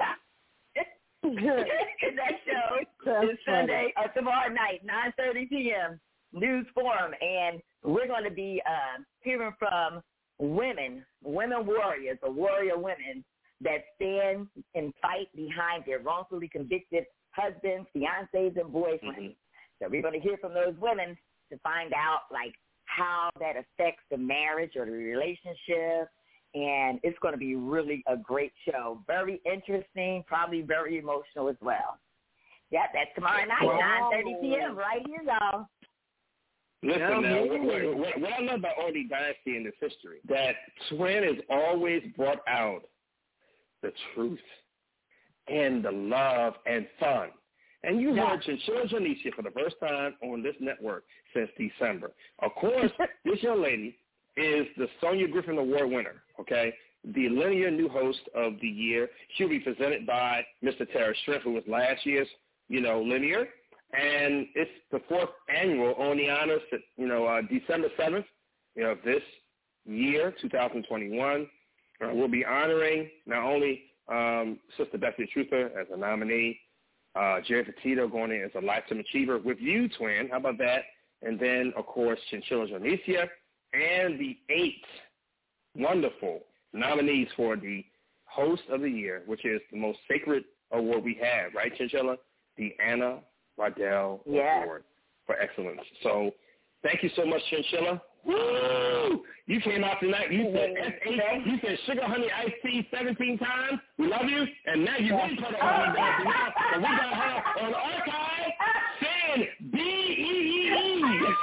That show is Sunday, tomorrow night, 9:30 p.m., News Forum, and we're going to be hearing from women warriors, or warrior women that stand and fight behind their wrongfully convicted husbands, fiancés, and boyfriends. Mm-hmm. So we're going to hear from those women to find out, like, how that affects the marriage or the relationship, and it's going to be really a great show. Very interesting, probably very emotional as well. Yeah, that's tomorrow night, 9:30 p.m. right here, y'all. Listen now, what I love about Only Dynasty in this history, that Twin has always brought out the truth and the love and fun. And you heard Chinchilla Jonicia for the first time on this network since December. Of course, this young lady is the Sonia Griffin Award winner, okay? The linear new host of the year. She'll be presented by Mr. Terrence Striff, who was last year's, linear. And it's the 4th annual On the Honors, December 7th, this year, 2021. We'll be honoring not only Sister Betsy Truther as a nominee, Jerry Petito going in as a Lifetime Achiever with you, Twin. How about that? And then, of course, Chinchilla Jonicia and the 8 wonderful nominees for the Host of the Year, which is the most sacred award we have, right, Chinchilla? The Anna Waddell Award for Excellence. So thank you so much, Chinchilla. Woo! You came out tonight. You said S8. You said Sugar Honey Iced Tea 17 times. We love you. And now you really put it on me down now. And we got her on archive saying B-E-E-E.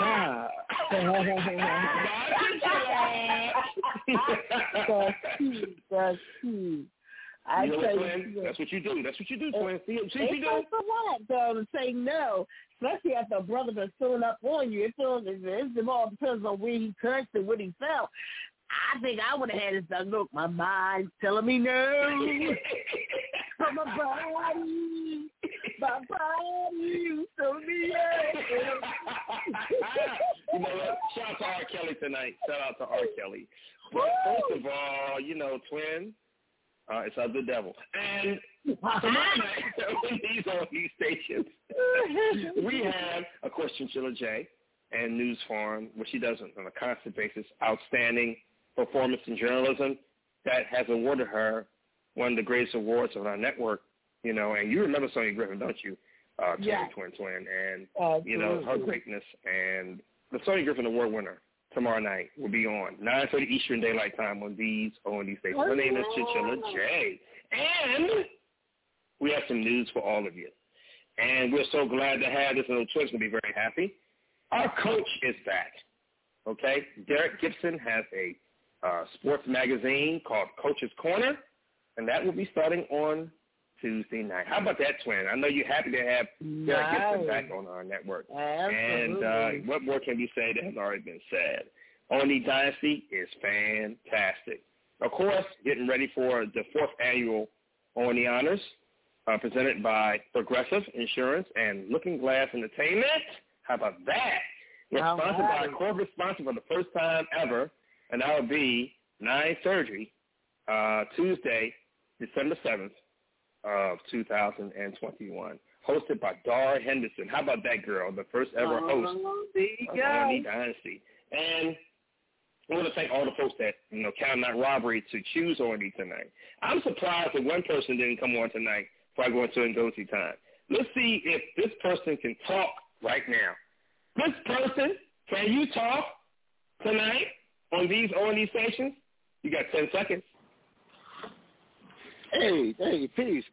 That's cute. I tell you, that's what you do. That's what you do, Twin. See what though, to say no, especially after a brother that's filling up on you. It all depends on where he cursed and what he felt. I think I would have had it done. Look, my mind's telling me no. But my body telling me yes. You know what? Shout out to R. Kelly tonight. Shout out to R. Kelly. But first of all, Twin, it's of the devil. And tomorrow night, on these stations, we have, of course, Chinchilla J and News Forum, which she does on a constant basis, outstanding performance in journalism that has awarded her one of the greatest awards on our network, and you remember Sonia Griffin, don't you? Twin, and, her greatness. And the Sonia Griffin Award winner tomorrow night will be on 9:30 Eastern Daylight Time on these stations. Her name is Chinchilla J. And we have some news for all of you. And we're so glad to have this. Little Twins going to be very happy. Our coach is back, okay? Derek Gibson has a sports magazine called Coach's Corner, and that will be starting on Tuesday night. How about that, Twin? I know you're happy to have Derek Gibson back on our network. Absolutely. And what more can we say that has already been said? Only Dynasty is fantastic. Of course, getting ready for the 4th annual On the Honors, presented by Progressive Insurance and Looking Glass Entertainment. How about that? We're sponsored by a corporate sponsor for the first time ever, and that will be 9 Surgery, Tuesday, December 7th of 2021, hosted by Dara Henderson. How about that girl, the first ever host of Only Dynasty? And I want to thank all the folks that, counted out robbery to choose Only tonight. I'm surprised that one person didn't come on tonight before I go into Ngozi time. Let's see if this person can talk right now. This person, can you talk tonight on these Only stations? You got 10 seconds. Hey, peace.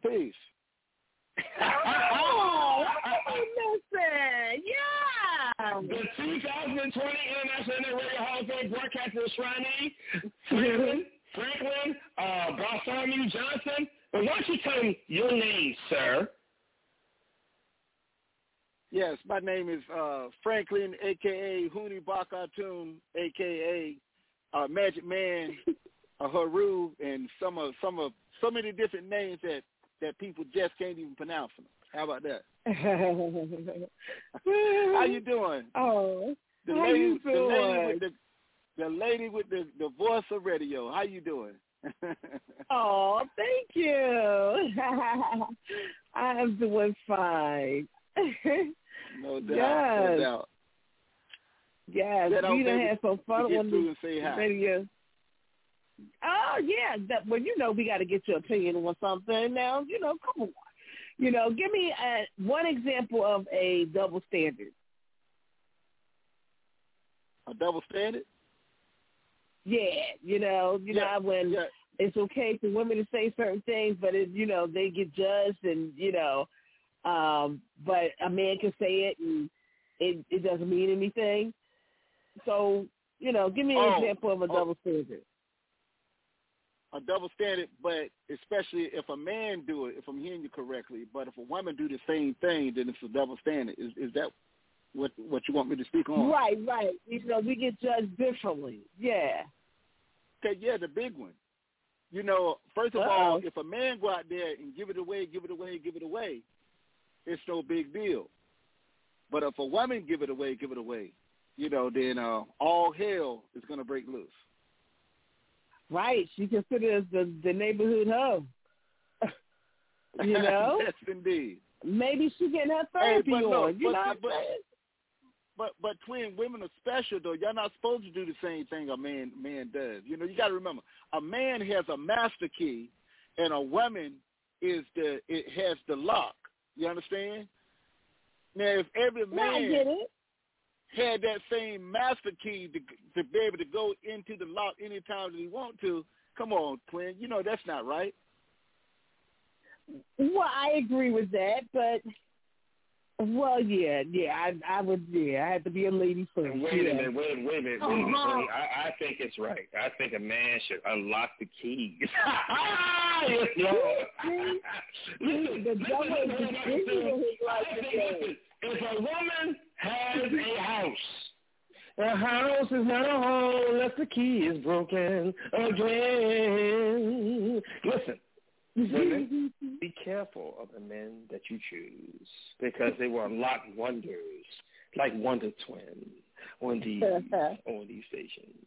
Oh, listen, yeah. The 2020 International Internet Radio Hall of Fame broadcaster Shrinee, Franklin, Bartholomew Johnson. But why don't you tell me your name, sir? Yes, my name is Franklin, a.k.a. Huni Bakatun, a.k.a. Magic Man, Haru, and so many different names that people just can't even pronounce them. How about that? How you doing? Oh, lady with the voice of radio. How you doing? Oh, thank you. I am doing fine. No doubt. No doubt. Yes, we done had some fun on the radio. Oh, yeah. Well, we got to get your opinion on something now. Come on. Give me one example of a double standard. A double standard? Yeah, when it's okay for women to say certain things, but they get judged, and but a man can say it and it doesn't mean anything. So give me an example of a double standard. A double standard, but especially if a man do it, if I'm hearing you correctly, but if a woman do the same thing, then it's a double standard. Is that what you want me to speak on? Right. We get judged differently. Yeah. Okay, yeah, the big one. First of all, if a man go out there and give it away, it's no big deal. But if a woman give it away, then all hell is going to break loose. Right. She considers the neighborhood hoe. Yes, indeed. Maybe she getting her therapy on. But twin, women are special though. Y'all not supposed to do the same thing a man does. You got to remember, a man has a master key, and a woman has the lock. You understand? Now, if every man had that same master key to be able to go into the lock anytime that he want to, come on, twin. That's not right. Well, I agree with that, but I would. I had to be a lady first. Wait a minute. I think it's right. I think a man should unlock the keys. If a woman has a house is not a home unless the key is broken again. Listen. Women, be careful of the men that you choose, because they will unlock wonders like Wonder Twin on these stations.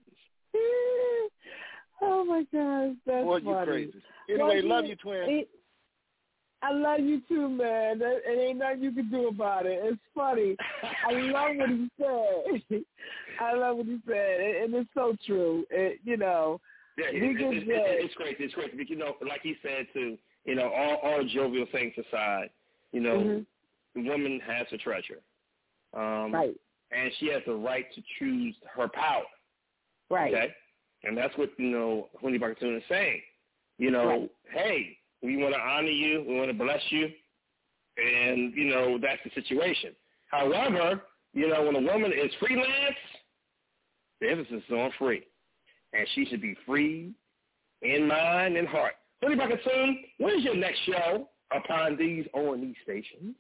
Oh my gosh, that's Boy, funny. You crazy. Anyway, love you, twin. I love you too, man. It ain't nothing you can do about it. It's funny. I love what he said. And it's so true. Yeah, it's great. It's great. Like he said too, all jovial things aside, the woman has a treasure. Right. And she has the right to choose her power. Right. Okay? And that's what, Hundi Bakatuna is saying. Hey, we want to honor you. We want to bless you. And, that's the situation. However, when a woman is freelance, the emphasis is on free. And she should be free in mind and heart. Hundi Bakatuna, when is your next show upon these O&E stations?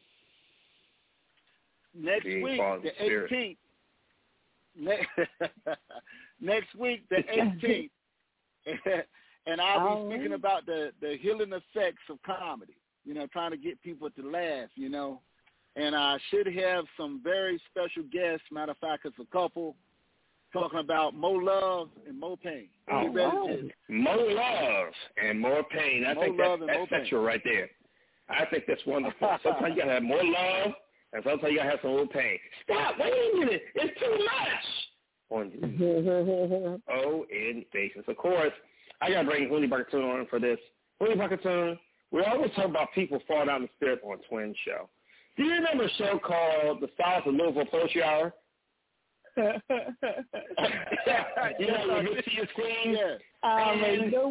Next week, the 18th. Next week, the 18th. And I'll be speaking about the healing effects of comedy, trying to get people to laugh, And I should have some very special guests. Matter of fact, it's a couple talking about more love and more pain. More love and more pain. I think that's central right there. I think that's wonderful. Sometimes you got to have more love, and sometimes you got to have some more pain. Stop. Wait a minute. It's too much. On these O&E stations. Of course, I got to bring Hundi Bakatuna on for this. Hundi Bakatuna, we always talk about people falling out in the spirit on Twin Show. Do you remember a show called The Styles of Louisville Poetry Hour? With Miss Queen? Yeah. The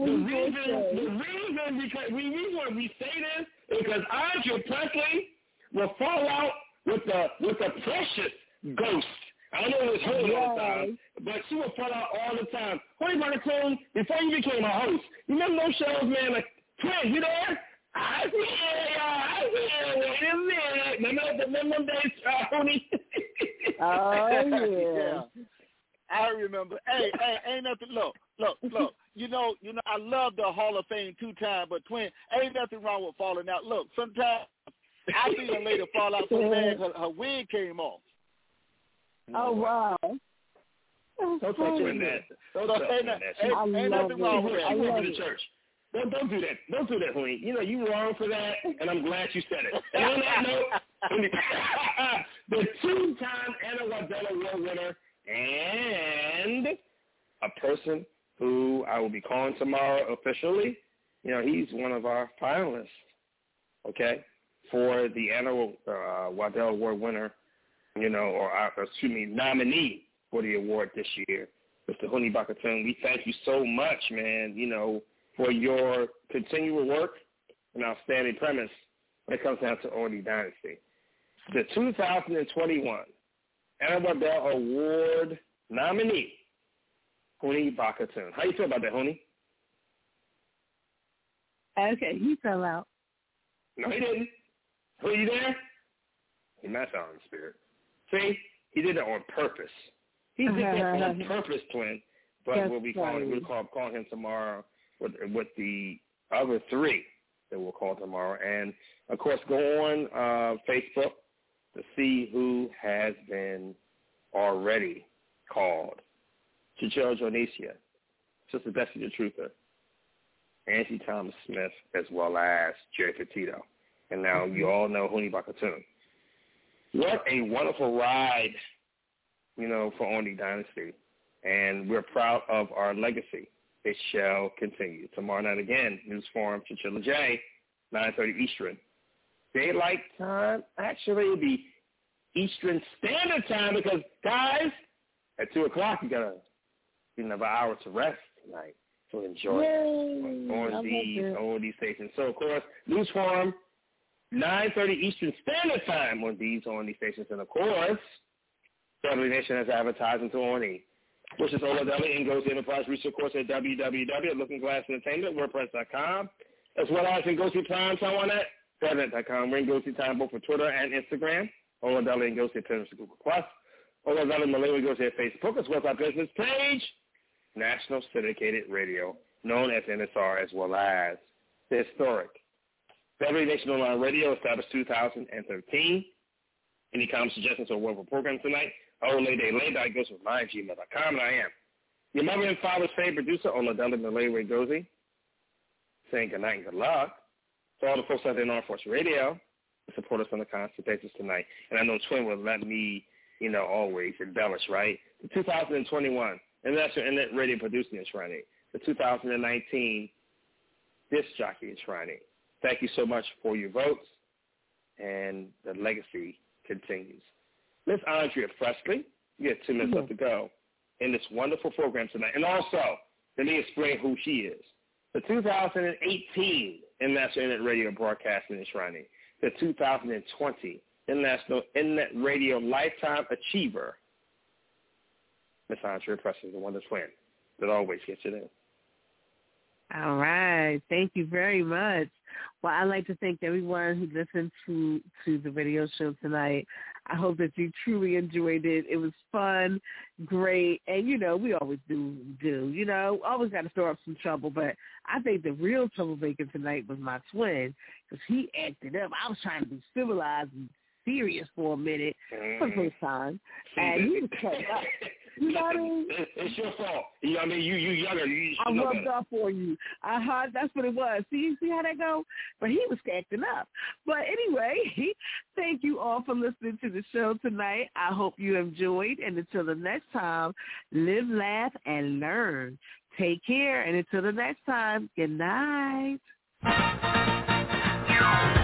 reason we say this is because Andrea Presley will fall out with the precious ghost. I know it was her all the time, but she would fall out all the time. Hundi Bakatuna, before you became a host, you remember those shows, man, like, Twin, you there? I see wait a minute. Remember them days, Hundi? Yeah. I remember. Hey, ain't nothing. Look. I love the Hall of Fame 2-time, but Twin, ain't nothing wrong with falling out. Look, sometimes I see a lady fall out so bad her wig came off. Oh, wow. Don't touch that. Don't touch that. Ain't nothing wrong with that. She went to the church. Don't do that. Don't do that, honey. You know, you wrong for that, and I'm glad you said it. And on that note, the two-time Anna Waddell Award winner and a person who I will be calling tomorrow officially, you know, he's one of our finalists, okay, for the Anna Waddell Award winner, you know, or nominee for the award this year, Mr. Huni Bakatun. We thank you so much, man, you know, for your continual work and outstanding premise when it comes down to Oni Dynasty. The 2021 Anna Waddell Award nominee, Huni Bakatun. How you feel about that, Huni? Okay, he fell out. No, he didn't. Who, you there? He messed out in spirit. See, he did that on purpose. He did that on purpose, twin. But we'll be calling him tomorrow with the other three that we'll call tomorrow. And, of course, go on Facebook to see who has been already called. Chichelle Jonicia, Sister Bessie the Truther, Angie Thomas Smith, as well as Jerry Petito. And now you all know Huni Bakatun. What a wonderful ride, you know, for Oni Dynasty. And we're proud of our legacy. It shall continue. Tomorrow night again, News Forum, Chinchilla J, 9:30 Eastern. Daylight time, actually, it'll be Eastern Standard Time because, guys, at 2 o'clock, you got another hour to rest tonight. So enjoy on these stations. So, of course, News Forum, 9:30 Eastern Standard Time on these stations. And, of course, Family Nation has advertising to Oni, which is Ola Deli and Ngozi Enterprise. Reach, of course, at www.lookingglassentertainment, as well as Ngozi Prime Time on that, Internet.com. We're Ngozi Time both for Twitter and Instagram. Ola Deli and Ngozi at Pinterest and Google+. Ola Deli Malay Ngozi at Facebook, as well as our business page, National Syndicated Radio, known as NSR, as well as the historic Family Nation Online Radio, established 2013. Any comments, suggestions, or whatever program tonight? Oladele goes with mygmail.com, and I am your mother and father's favorite producer, Oladele Malay Ngozi, saying good night and good luck to all the folks out there in Armed Force Radio who support us on a constant basis tonight. And I know Twin will let me, you know, always embellish, right? The 2021 International Internet Radio Producing Enshrining, the 2019 Disc Jockey Enshrining. Thank you so much for your votes, and the legacy continues. Miss Andrea Presley, you have 2 minutes left to go in this wonderful program tonight. And also, let me explain who she is. The 2018 International Internet Radio Broadcasting Enshrining, the 2020 International Internet Radio Lifetime Achiever, Miss Andrea Presley, the wonder twin that always gets it in. All right. Thank you very much. Well, I'd like to thank everyone who listened to the radio show tonight. I hope that you truly enjoyed it. It was fun, great, and, you know, we always do, you know, always got to stir up some trouble, but I think the real troublemaker tonight was my twin because he acted up. I was trying to be civilized and serious for a minute for the first time, and he was cut up. You know what I mean? It's your fault. You know what I mean? You younger. You I rubbed off for you. That's what it was. See how that go? But he was acting up. But anyway, thank you all for listening to the show tonight. I hope you enjoyed. And until the next time, live, laugh, and learn. Take care. And until the next time, good night.